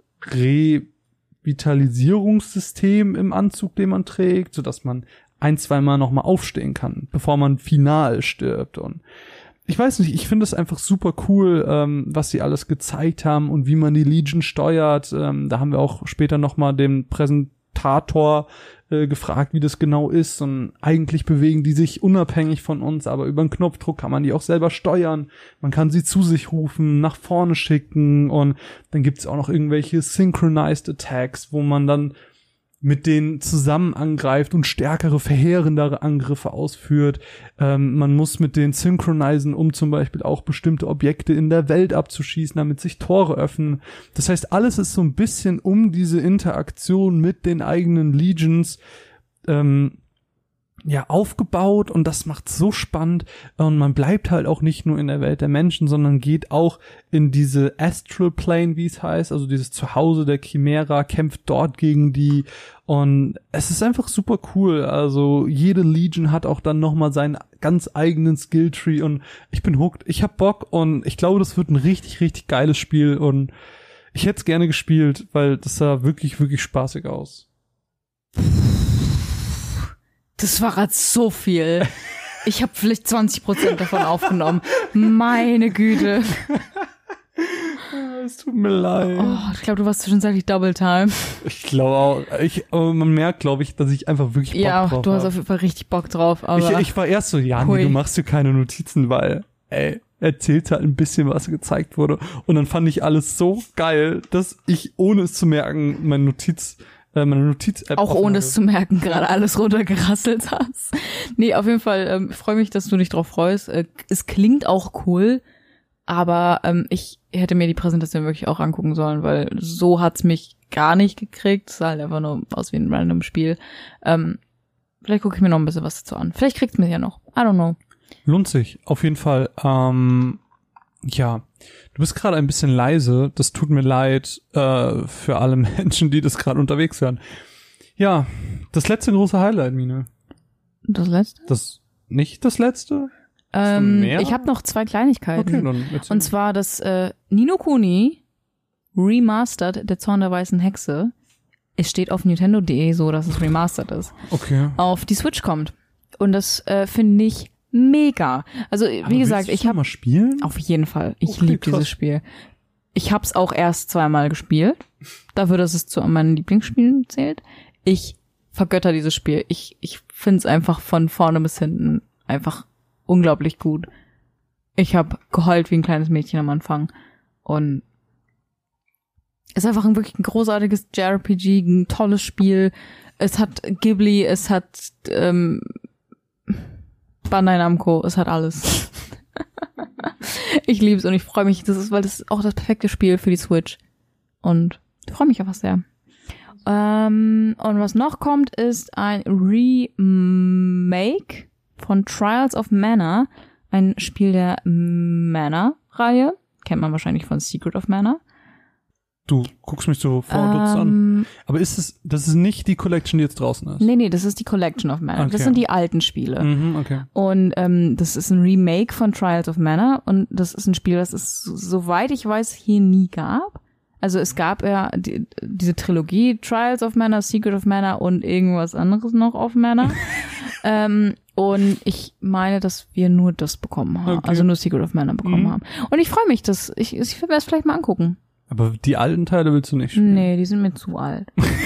Revitalisierungssystem im Anzug, den man trägt, sodass man ein, zweimal nochmal aufstehen kann, bevor man final stirbt. Und ich weiß nicht, ich finde es einfach super cool, ähm, was sie alles gezeigt haben und wie man die Legion steuert. Ähm, da haben wir auch später nochmal den Präsentator äh, gefragt, wie das genau ist. Und eigentlich bewegen die sich unabhängig von uns, aber über einen Knopfdruck kann man die auch selber steuern. Man kann sie zu sich rufen, nach vorne schicken und dann gibt's auch noch irgendwelche Synchronized Attacks, wo man dann mit denen zusammen angreift und stärkere, verheerendere Angriffe ausführt. Ähm, man muss mit denen synchronisieren, um zum Beispiel auch bestimmte Objekte in der Welt abzuschießen, damit sich Tore öffnen. Das heißt, alles ist so ein bisschen um diese Interaktion mit den eigenen Legions ähm, ja aufgebaut, und das macht so spannend, und man bleibt halt auch nicht nur in der Welt der Menschen, sondern geht auch in diese Astral Plane, wie es heißt, also dieses Zuhause der Chimera, kämpft dort gegen die, und es ist einfach super cool. Also jede Legion hat auch dann nochmal seinen ganz eigenen Skilltree, und ich bin hooked, ich hab Bock, und ich glaube, das wird ein richtig, richtig geiles Spiel, und ich hätte es gerne gespielt, weil das sah wirklich, wirklich spaßig aus. Das war gerade so viel. Ich habe vielleicht zwanzig Prozent davon aufgenommen. Meine Güte. Es tut mir leid. Oh, ich glaube, du warst zwischenzeitlich Double Time. Ich glaube auch. Ich, aber man merkt, glaube ich, dass ich einfach wirklich Bock ja, drauf habe. Ja, du hast auf jeden Fall richtig Bock drauf. Aber ich, ich war erst so, ja, nee, du machst dir keine Notizen, weil, ey, erzählt halt ein bisschen, was gezeigt wurde. Und dann fand ich alles so geil, dass ich, ohne es zu merken, meine Notiz... meine Notiz-App auch ohne es zu merken, gerade alles runtergerasselt hast. Nee, auf jeden Fall ähm, freue mich, dass du dich drauf freust. Äh, es klingt auch cool, aber ähm, ich hätte mir die Präsentation wirklich auch angucken sollen, weil so hat's mich gar nicht gekriegt. Es sah halt einfach nur aus wie ein random Spiel. Ähm, vielleicht gucke ich mir noch ein bisschen was dazu an. Vielleicht kriegt's mir ja noch. I don't know. Lohnt sich, auf jeden Fall. Ähm, ja, du bist gerade ein bisschen leise. Das tut mir leid äh, für alle Menschen, die das gerade unterwegs hören. Ja, das letzte große Highlight, Mine. Das letzte? Das nicht das letzte? Ähm, ich habe noch zwei Kleinigkeiten. Okay, dann erzähl. Und zwar das äh, Ni no Kuni Remastered, der Zorn der weißen Hexe. Es steht auf Nintendo punkt de so, dass es remastered ist. Okay. Auf die Switch kommt. Und das äh, finde ich mega. Also wie Aber gesagt, ich habe mal spielen? Auf jeden Fall. Ich okay, liebe krass. dieses Spiel. Ich hab's auch erst zweimal gespielt. Dafür, dass es zu meinen Lieblingsspielen zählt. Ich vergötter dieses Spiel. Ich ich find's einfach von vorne bis hinten einfach unglaublich gut. Ich habe geheult wie ein kleines Mädchen am Anfang. Und es ist einfach ein wirklich ein großartiges J R P G, ein tolles Spiel. Es hat Ghibli, es hat ähm, Bandai Namco, es hat alles. Ich lieb's und ich freue mich, das ist, weil das ist auch das perfekte Spiel für die Switch. Und ich freue mich einfach sehr. Ähm, und was noch kommt, ist ein Remake von Trials of Mana, ein Spiel der Mana-Reihe. Kennt man wahrscheinlich von Secret of Mana. Du guckst mich so vordutzt ähm, an. Aber ist es, das ist nicht die Collection, die jetzt draußen ist? Nee, nee, das ist die Collection of Mana. Okay. Das sind die alten Spiele. Mhm, okay. Und ähm, das ist ein Remake von Trials of Mana und das ist ein Spiel, das es, soweit ich weiß, hier nie gab. Also es gab ja die, diese Trilogie Trials of Mana, Secret of Mana und irgendwas anderes noch auf Mana. ähm, und ich meine, dass wir nur das bekommen haben. Okay. Also nur Secret of Mana bekommen Mhm. haben. Und ich freue mich, dass ich, ich werde es vielleicht mal angucken. Aber die alten Teile willst du nicht spielen? Nee, die sind mir zu alt.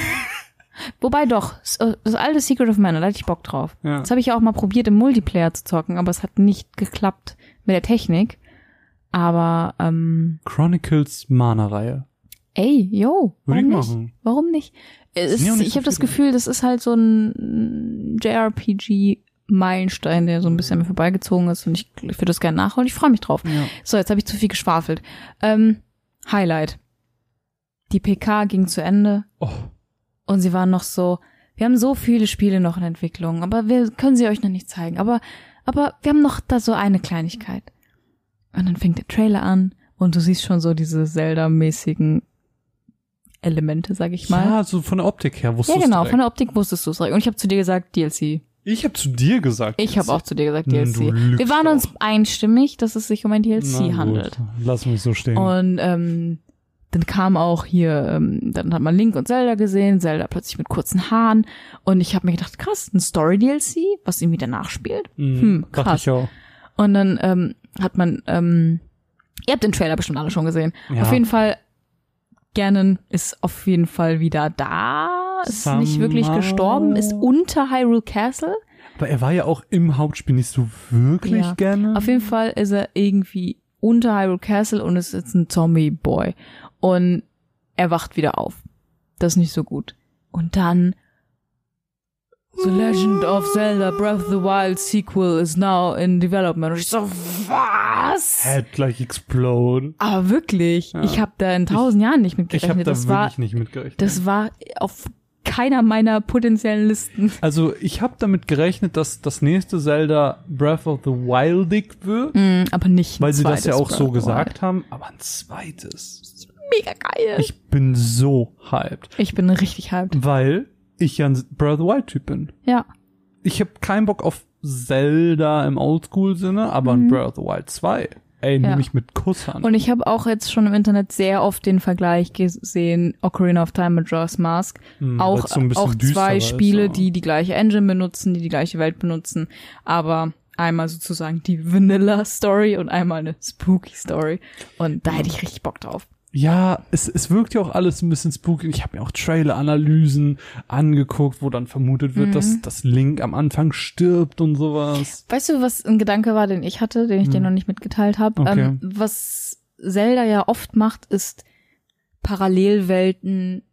Wobei doch, das alte Secret of Mana, da hatte ich Bock drauf. Ja. Das habe ich ja auch mal probiert, im Multiplayer zu zocken, aber es hat nicht geklappt mit der Technik. Aber, ähm... Chronicles Mana-Reihe. Ey, yo, Würde warum ich nicht? machen. Warum nicht? Es ist, sind ja auch nicht ich so habe das viele. Gefühl, das ist halt so ein J R P G-Meilenstein, der so ein bisschen an mir vorbeigezogen ist und ich, ich würde das gerne nachholen. Ich freue mich drauf. Ja. So, jetzt habe ich zu viel geschwafelt. Ähm, Highlight. Die P K ging zu Ende. Oh. Und sie waren noch so, wir haben so viele Spiele noch in Entwicklung, aber wir können sie euch noch nicht zeigen. Aber, aber wir haben noch da so eine Kleinigkeit. Und dann fängt der Trailer an und du siehst schon so diese Zelda-mäßigen Elemente, sag ich mal. Ja, so von der Optik her Ja, wusstest du genau, direkt. von der Optik wusstest du es direkt. Und ich habe zu dir gesagt, D L C. Ich habe zu dir gesagt. Ich habe auch zu dir gesagt, D L C. Du lügst Wir waren auch. uns einstimmig, dass es sich um ein D L C Na gut, handelt. Lass mich so stehen. Und ähm, dann kam auch hier, ähm, dann hat man Link und Zelda gesehen, Zelda plötzlich mit kurzen Haaren. Und ich habe mir gedacht, krass, ein Story-D L C, was irgendwie danach spielt? Mhm, Hm, dachte krass. ich auch. Und dann ähm, hat man, ähm, ihr habt den Trailer bestimmt alle schon gesehen. Ja. Auf jeden Fall, Ganon ist auf jeden Fall wieder da, ist nicht wirklich Somehow. gestorben, ist unter Hyrule Castle. Aber er war ja auch im Hauptspiel nicht so wirklich Ja. gerne. Auf jeden Fall ist er irgendwie unter Hyrule Castle und ist jetzt ein Zombie-Boy. Und er wacht wieder auf. Das ist nicht so gut. Und dann The Legend of Zelda Breath of the Wild Sequel is now in development. Und ich so, was? Head gleich explode. Aber wirklich, ja. Ich habe da in tausend ich, Jahren nicht mitgerechnet. Ich habe da das wirklich war, nicht mitgerechnet. Das war auf keiner meiner potenziellen Listen. Also ich habe damit gerechnet, dass das nächste Zelda Breath of the Wildig wird. Mm, aber nicht ein weil sie das ja auch Breath so gesagt haben. Aber ein zweites. Mega geil. Ich bin so hyped. Ich bin richtig hyped. Weil ich ja ein Breath of the Wild Typ bin. Ja. Ich habe keinen Bock auf Zelda im Oldschool-Sinne, aber mhm. ein Breath of the Wild zwei. Ey, nehme ja. ich mit Kuss an. Und ich habe auch jetzt schon im Internet sehr oft den Vergleich gesehen, Ocarina of Time mit Majora's Mask. Mhm, auch so auch zwei Spiele, ist, die die gleiche Engine benutzen, die die gleiche Welt benutzen, aber einmal sozusagen die Vanilla-Story und einmal eine Spooky-Story. Und da hätte ich richtig Bock drauf. Ja, es, es wirkt ja auch alles ein bisschen spooky. Ich habe mir auch Trailer-Analysen angeguckt, wo dann vermutet wird, mhm. dass das Link am Anfang stirbt und sowas. Weißt du, was ein Gedanke war, den ich hatte, den ich mhm. dir noch nicht mitgeteilt habe? Okay. Ähm, was Zelda ja oft macht, ist Parallelwelten,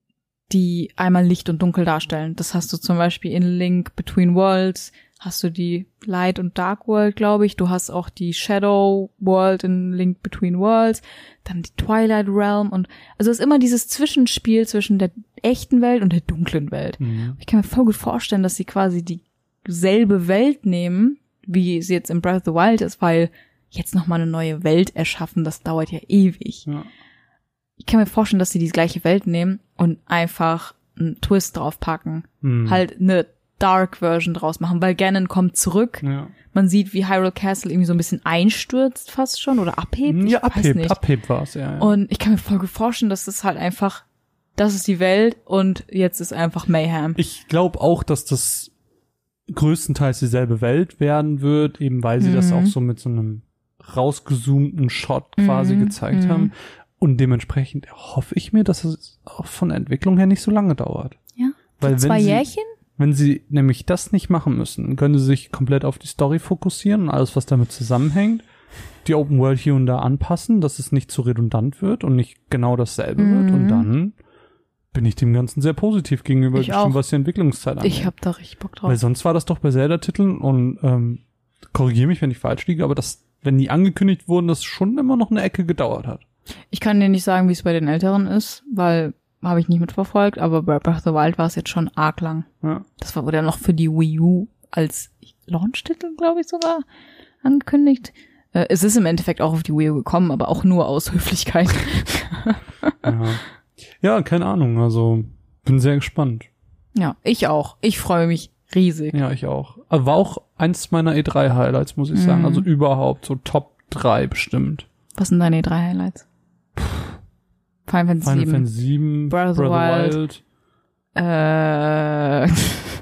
die einmal Licht und Dunkel darstellen. Das hast du zum Beispiel in Link Between Worlds, hast du die Light und Dark World, glaube ich. Du hast auch die Shadow World in Link Between Worlds, dann die Twilight Realm und also es ist immer dieses Zwischenspiel zwischen der echten Welt und der dunklen Welt. Mhm. Ich kann mir voll gut vorstellen, dass sie quasi dieselbe Welt nehmen, wie sie jetzt in Breath of the Wild ist, weil jetzt nochmal eine neue Welt erschaffen, das dauert ja ewig. Ja. Ich kann mir vorstellen, dass sie die gleiche Welt nehmen und einfach einen Twist draufpacken. Mhm. Halt eine Dark Version draus machen, weil Ganon kommt zurück. Ja. Man sieht, wie Hyrule Castle irgendwie so ein bisschen einstürzt fast schon oder abhebt. Ich ja, weiß abhebt, nicht. abhebt war's, ja, ja. Und ich kann mir voll gut vorstellen, dass das halt einfach, das ist die Welt und jetzt ist einfach Mayhem. Ich glaube auch, dass das größtenteils dieselbe Welt werden wird, eben weil sie mhm. das auch so mit so einem rausgezoomten Shot quasi mhm. gezeigt mhm. haben. Und dementsprechend hoffe ich mir, dass es auch von der Entwicklung her nicht so lange dauert. Ja, weil zwei wenn sie, Jährchen? Wenn sie nämlich das nicht machen müssen, können sie sich komplett auf die Story fokussieren und alles, was damit zusammenhängt, die Open World hier und da anpassen, dass es nicht zu redundant wird und nicht genau dasselbe mhm. wird. Und dann bin ich dem Ganzen sehr positiv gegenüber, ich bestimmt, auch. was die Entwicklungszeit angeht. Ich hab da richtig Bock drauf. Weil sonst war das doch bei Zelda-Titeln und ähm, korrigiere mich, wenn ich falsch liege, aber das, wenn die angekündigt wurden, das schon immer noch eine Ecke gedauert hat. Ich kann dir nicht sagen, wie es bei den Älteren ist, weil habe ich nicht mitverfolgt, aber bei Breath of the Wild war es jetzt schon arg lang. Ja. Das war, wurde ja noch für die Wii U als Launch-Titel, glaube ich, sogar angekündigt. Äh, es ist im Endeffekt auch auf die Wii U gekommen, aber auch nur aus Höflichkeit. ja. ja, keine Ahnung, also bin sehr gespannt. Ja, ich auch. Ich freue mich riesig. Ja, ich auch. Aber war auch eins meiner E drei Highlights, muss ich sagen. Mhm. Also überhaupt so Top drei bestimmt. Was sind deine E drei Highlights? Final Fantasy Final sieben. Fantasy sieben, Breath of the Wild. Wild. Äh.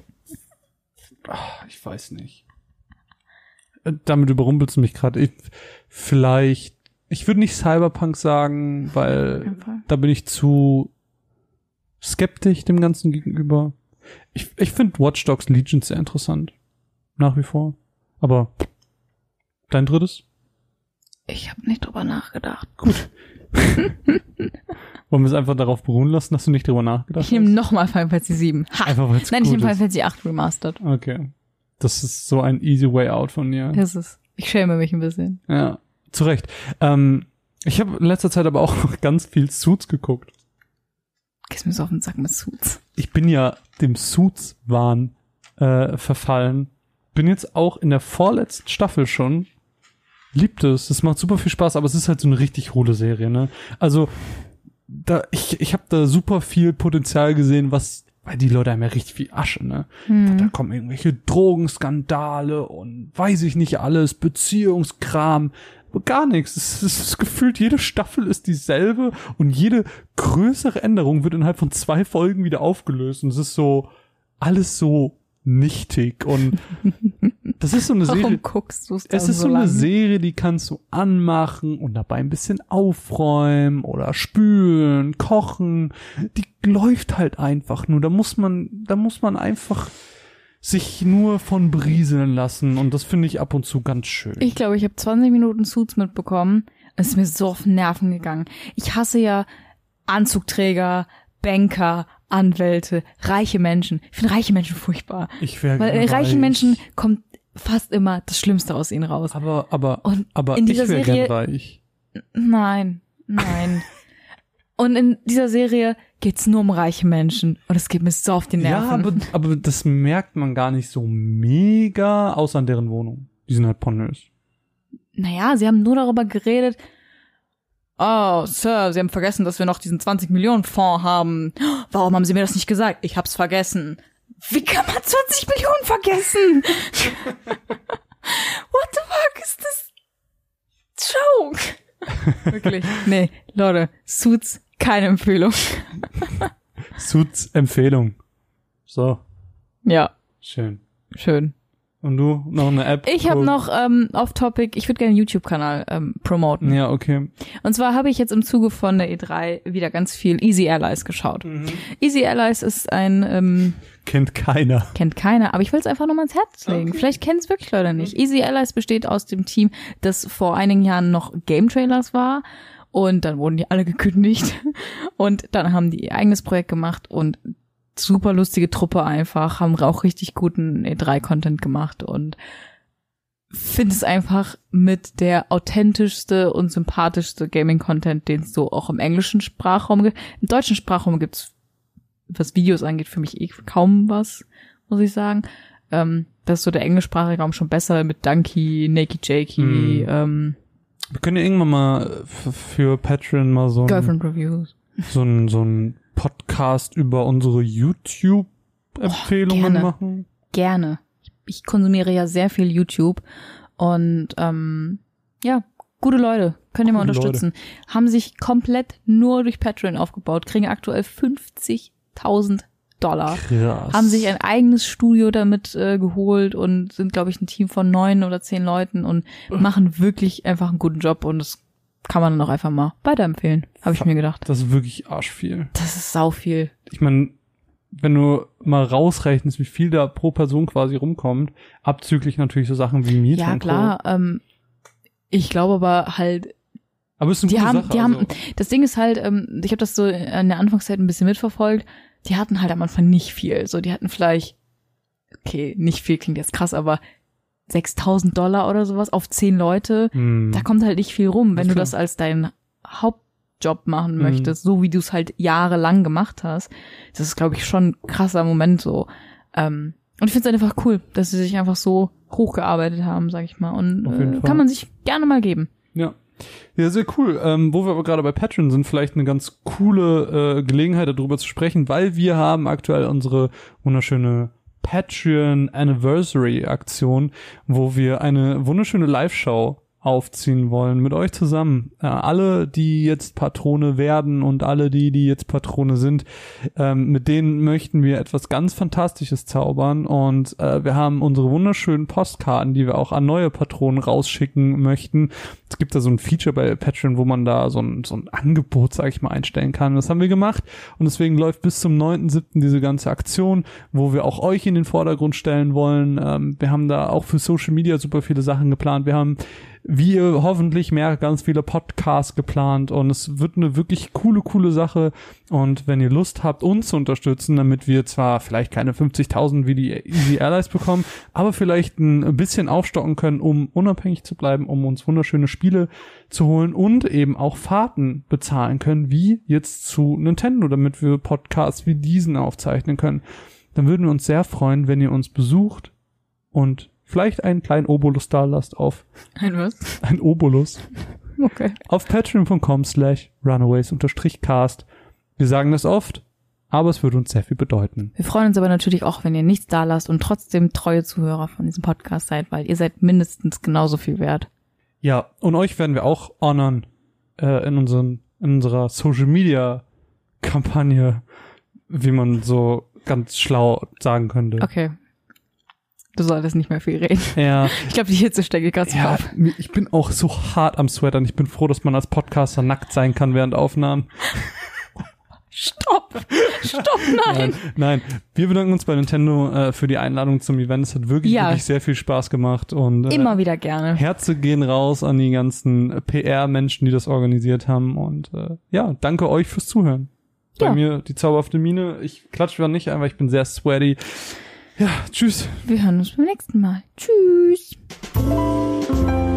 Ach, ich weiß nicht. Damit überrumpelst du mich gerade. Vielleicht, ich würde nicht Cyberpunk sagen, weil da bin ich zu skeptisch dem Ganzen gegenüber. Ich, ich finde Watch Dogs Legion sehr interessant. Nach wie vor. Aber dein drittes? Ich habe nicht drüber nachgedacht. Gut. Wollen wir es einfach darauf beruhen lassen, dass du nicht drüber nachgedacht hast? Ich nehme nochmal Final Fantasy sieben. Ha. Einfach weil es Nein, gut ich nehme Final ist. Fantasy acht Remastered. Okay. Das ist so ein easy way out von dir. Das ist. Ich schäme mich ein bisschen. Ja, zu Recht. Ähm, ich habe in letzter Zeit aber auch noch ganz viel Suits geguckt. Gehst mir so auf den Sack mit Suits. Ich bin ja dem Suits-Wahn äh, verfallen. Bin jetzt auch in der vorletzten Staffel schon. Liebt es. Es macht super viel Spaß, aber es ist halt so eine richtig hohle Serie, ne? Also, da, ich, ich habe da super viel Potenzial gesehen, was, weil die Leute haben ja richtig viel Asche, ne? Hm. Da, da kommen irgendwelche Drogenskandale und weiß ich nicht alles, Beziehungskram, gar nichts. Es ist, es ist gefühlt, jede Staffel ist dieselbe und jede größere Änderung wird innerhalb von zwei Folgen wieder aufgelöst und es ist so, alles so nichtig und das ist so eine Serie. Warum guckst du es Es ist so, so eine Serie, die kannst du anmachen und dabei ein bisschen aufräumen oder spülen, kochen. Die läuft halt einfach nur. Da muss man, da muss man einfach sich nur von berieseln lassen und das finde ich ab und zu ganz schön. Ich glaube, ich habe zwanzig Minuten Suits mitbekommen. Es ist mir so auf den Nerven gegangen. Ich hasse ja Anzugträger, Banker, Anwälte, reiche Menschen. Ich finde reiche Menschen furchtbar. Ich wäre Weil reich. reichen Menschen kommt fast immer das Schlimmste aus ihnen raus. Aber, aber, Und aber in ich dieser wäre Serie- gern reich. Nein, nein. Und in dieser Serie geht's nur um reiche Menschen. Und es geht mir so auf die Nerven. Ja, aber, aber das merkt man gar nicht so mega, außer an deren Wohnung. Die sind halt pornös. Naja, sie haben nur darüber geredet, oh, Sir, Sie haben vergessen, dass wir noch diesen zwanzig Millionen Fonds haben. Warum haben Sie mir das nicht gesagt? Ich hab's vergessen. Wie kann man zwanzig Millionen vergessen? What the fuck ist das? Joke. Wirklich. Nee, Leute, Suits, keine Empfehlung. Suits Empfehlung. So, Ja, schön. schön. Und du, noch eine App? Ich habe noch ähm, off-topic, ich würde gerne einen YouTube-Kanal ähm, promoten. Ja, okay. Und zwar habe ich jetzt im Zuge von der E drei wieder ganz viel Easy Allies geschaut. Mhm. Easy Allies ist ein, ähm, Kennt keiner. kennt keiner, aber ich will es einfach nochmal ins Herz legen. Okay. Vielleicht kennen es wirklich Leute nicht. Easy Allies besteht aus dem Team, das vor einigen Jahren noch Game Trailers war. Und dann wurden die alle gekündigt. Und dann haben die ihr eigenes Projekt gemacht und super lustige Truppe einfach, haben auch richtig guten E drei Content gemacht und finde es einfach mit der authentischste und sympathischste Gaming-Content, den es so auch im englischen Sprachraum gibt. Im deutschen Sprachraum gibt's, was Videos angeht, für mich eh kaum was, muss ich sagen. Ähm, das ist so der englischsprachige Raum schon besser mit Dunkey, Nakey Jakey, Mm. ähm, Wir können ja irgendwann mal f- für Patreon mal so ein, Girlfriend Reviews. so ein, so ein Podcast über unsere YouTube-Empfehlungen Oh, gerne. machen. Gerne. Ich konsumiere ja sehr viel YouTube und ähm, ja, gute Leute, könnt ihr mal Gute unterstützen. Haben sich komplett nur durch Patreon aufgebaut, kriegen aktuell fünfzigtausend Dollar. Krass. Haben sich ein eigenes Studio damit äh, geholt und sind, glaube ich, ein Team von neun oder zehn Leuten und machen wirklich einfach einen guten Job und das kann man dann auch einfach mal weiterempfehlen, habe ich mir gedacht. Das ist wirklich arschviel. Das ist sau viel. Ich meine, wenn du mal rausrechnest, wie viel da pro Person quasi rumkommt, abzüglich natürlich so Sachen wie Miete Ja, und klar. Ähm, ich glaube aber halt, Aber es ist eine die gute haben, Sache. die also. haben, das Ding ist halt, ähm, ich habe das so in der Anfangszeit ein bisschen mitverfolgt, die hatten halt am Anfang nicht viel. So, die hatten vielleicht, okay, nicht viel klingt jetzt krass, aber sechstausend Dollar oder sowas auf zehn Leute, Hm. da kommt halt nicht viel rum. Wenn Das du klar. das als deinen Hauptjob machen Mhm. möchtest, so wie du es halt jahrelang gemacht hast, das ist, glaube ich, schon ein krasser Moment so. Ähm, und ich finde es einfach cool, dass sie sich einfach so hochgearbeitet haben, sag ich mal. Und Auf jeden äh, Fall. kann man sich gerne mal geben. Ja. Ja, sehr cool. Ähm, wo wir aber gerade bei Patreon sind, vielleicht eine ganz coole äh, Gelegenheit, darüber zu sprechen, weil wir haben aktuell unsere wunderschöne Patreon Anniversary Aktion, wo wir eine wunderschöne Live-Show aufziehen wollen mit euch zusammen. Äh, alle, die jetzt Patrone werden und alle die, die jetzt Patrone sind, ähm, mit denen möchten wir etwas ganz Fantastisches zaubern und äh, wir haben unsere wunderschönen Postkarten, die wir auch an neue Patronen rausschicken möchten. Es gibt da so ein Feature bei Patreon, wo man da so ein, so ein Angebot, sag ich mal, einstellen kann. Das haben wir gemacht und deswegen läuft bis zum neunten siebten diese ganze Aktion, wo wir auch euch in den Vordergrund stellen wollen. Ähm, wir haben da auch für Social Media super viele Sachen geplant. Wir haben, wie ihr hoffentlich merkt, ganz viele Podcasts geplant und es wird eine wirklich coole, coole Sache und wenn ihr Lust habt, uns zu unterstützen, damit wir zwar vielleicht keine fünfzigtausend wie die Easy Allies bekommen, aber vielleicht ein bisschen aufstocken können, um unabhängig zu bleiben, um uns wunderschöne Spiele zu holen und eben auch Fahrten bezahlen können, wie jetzt zu Nintendo, damit wir Podcasts wie diesen aufzeichnen können, dann würden wir uns sehr freuen, wenn ihr uns besucht und vielleicht einen kleinen Obolus da lasst auf Ein was? ein Obolus Okay. auf patreon.com slash runaways unterstrich cast. Wir sagen das oft, aber es würde uns sehr viel bedeuten. Wir freuen uns aber natürlich auch, wenn ihr nichts da lasst und trotzdem treue Zuhörer von diesem Podcast seid, weil ihr seid mindestens genauso viel wert. Ja, und euch werden wir auch honern äh, in, unseren, in unserer Social-Media-Kampagne, wie man so ganz schlau sagen könnte. Okay. Du solltest nicht mehr viel reden. Ja, Ich glaube, die Hitze steckt gerade so ja, auf. mir- ich bin auch so hart am Sweatern. Ich bin froh, dass man als Podcaster nackt sein kann während Aufnahmen. Stopp! Stopp, nein! Nein, nein. Wir bedanken uns bei Nintendo äh, für die Einladung zum Event. Es hat wirklich, Ja. wirklich sehr viel Spaß gemacht. Und äh, Immer wieder gerne. Herze gehen raus an die ganzen P R-Menschen, die das organisiert haben. Und äh, ja, danke euch fürs Zuhören. bei Ja. mir die zauberhafte Miene. Ich klatsche nicht ein, weil ich bin sehr sweaty. Ja, tschüss. Wir hören uns beim nächsten Mal. Tschüss.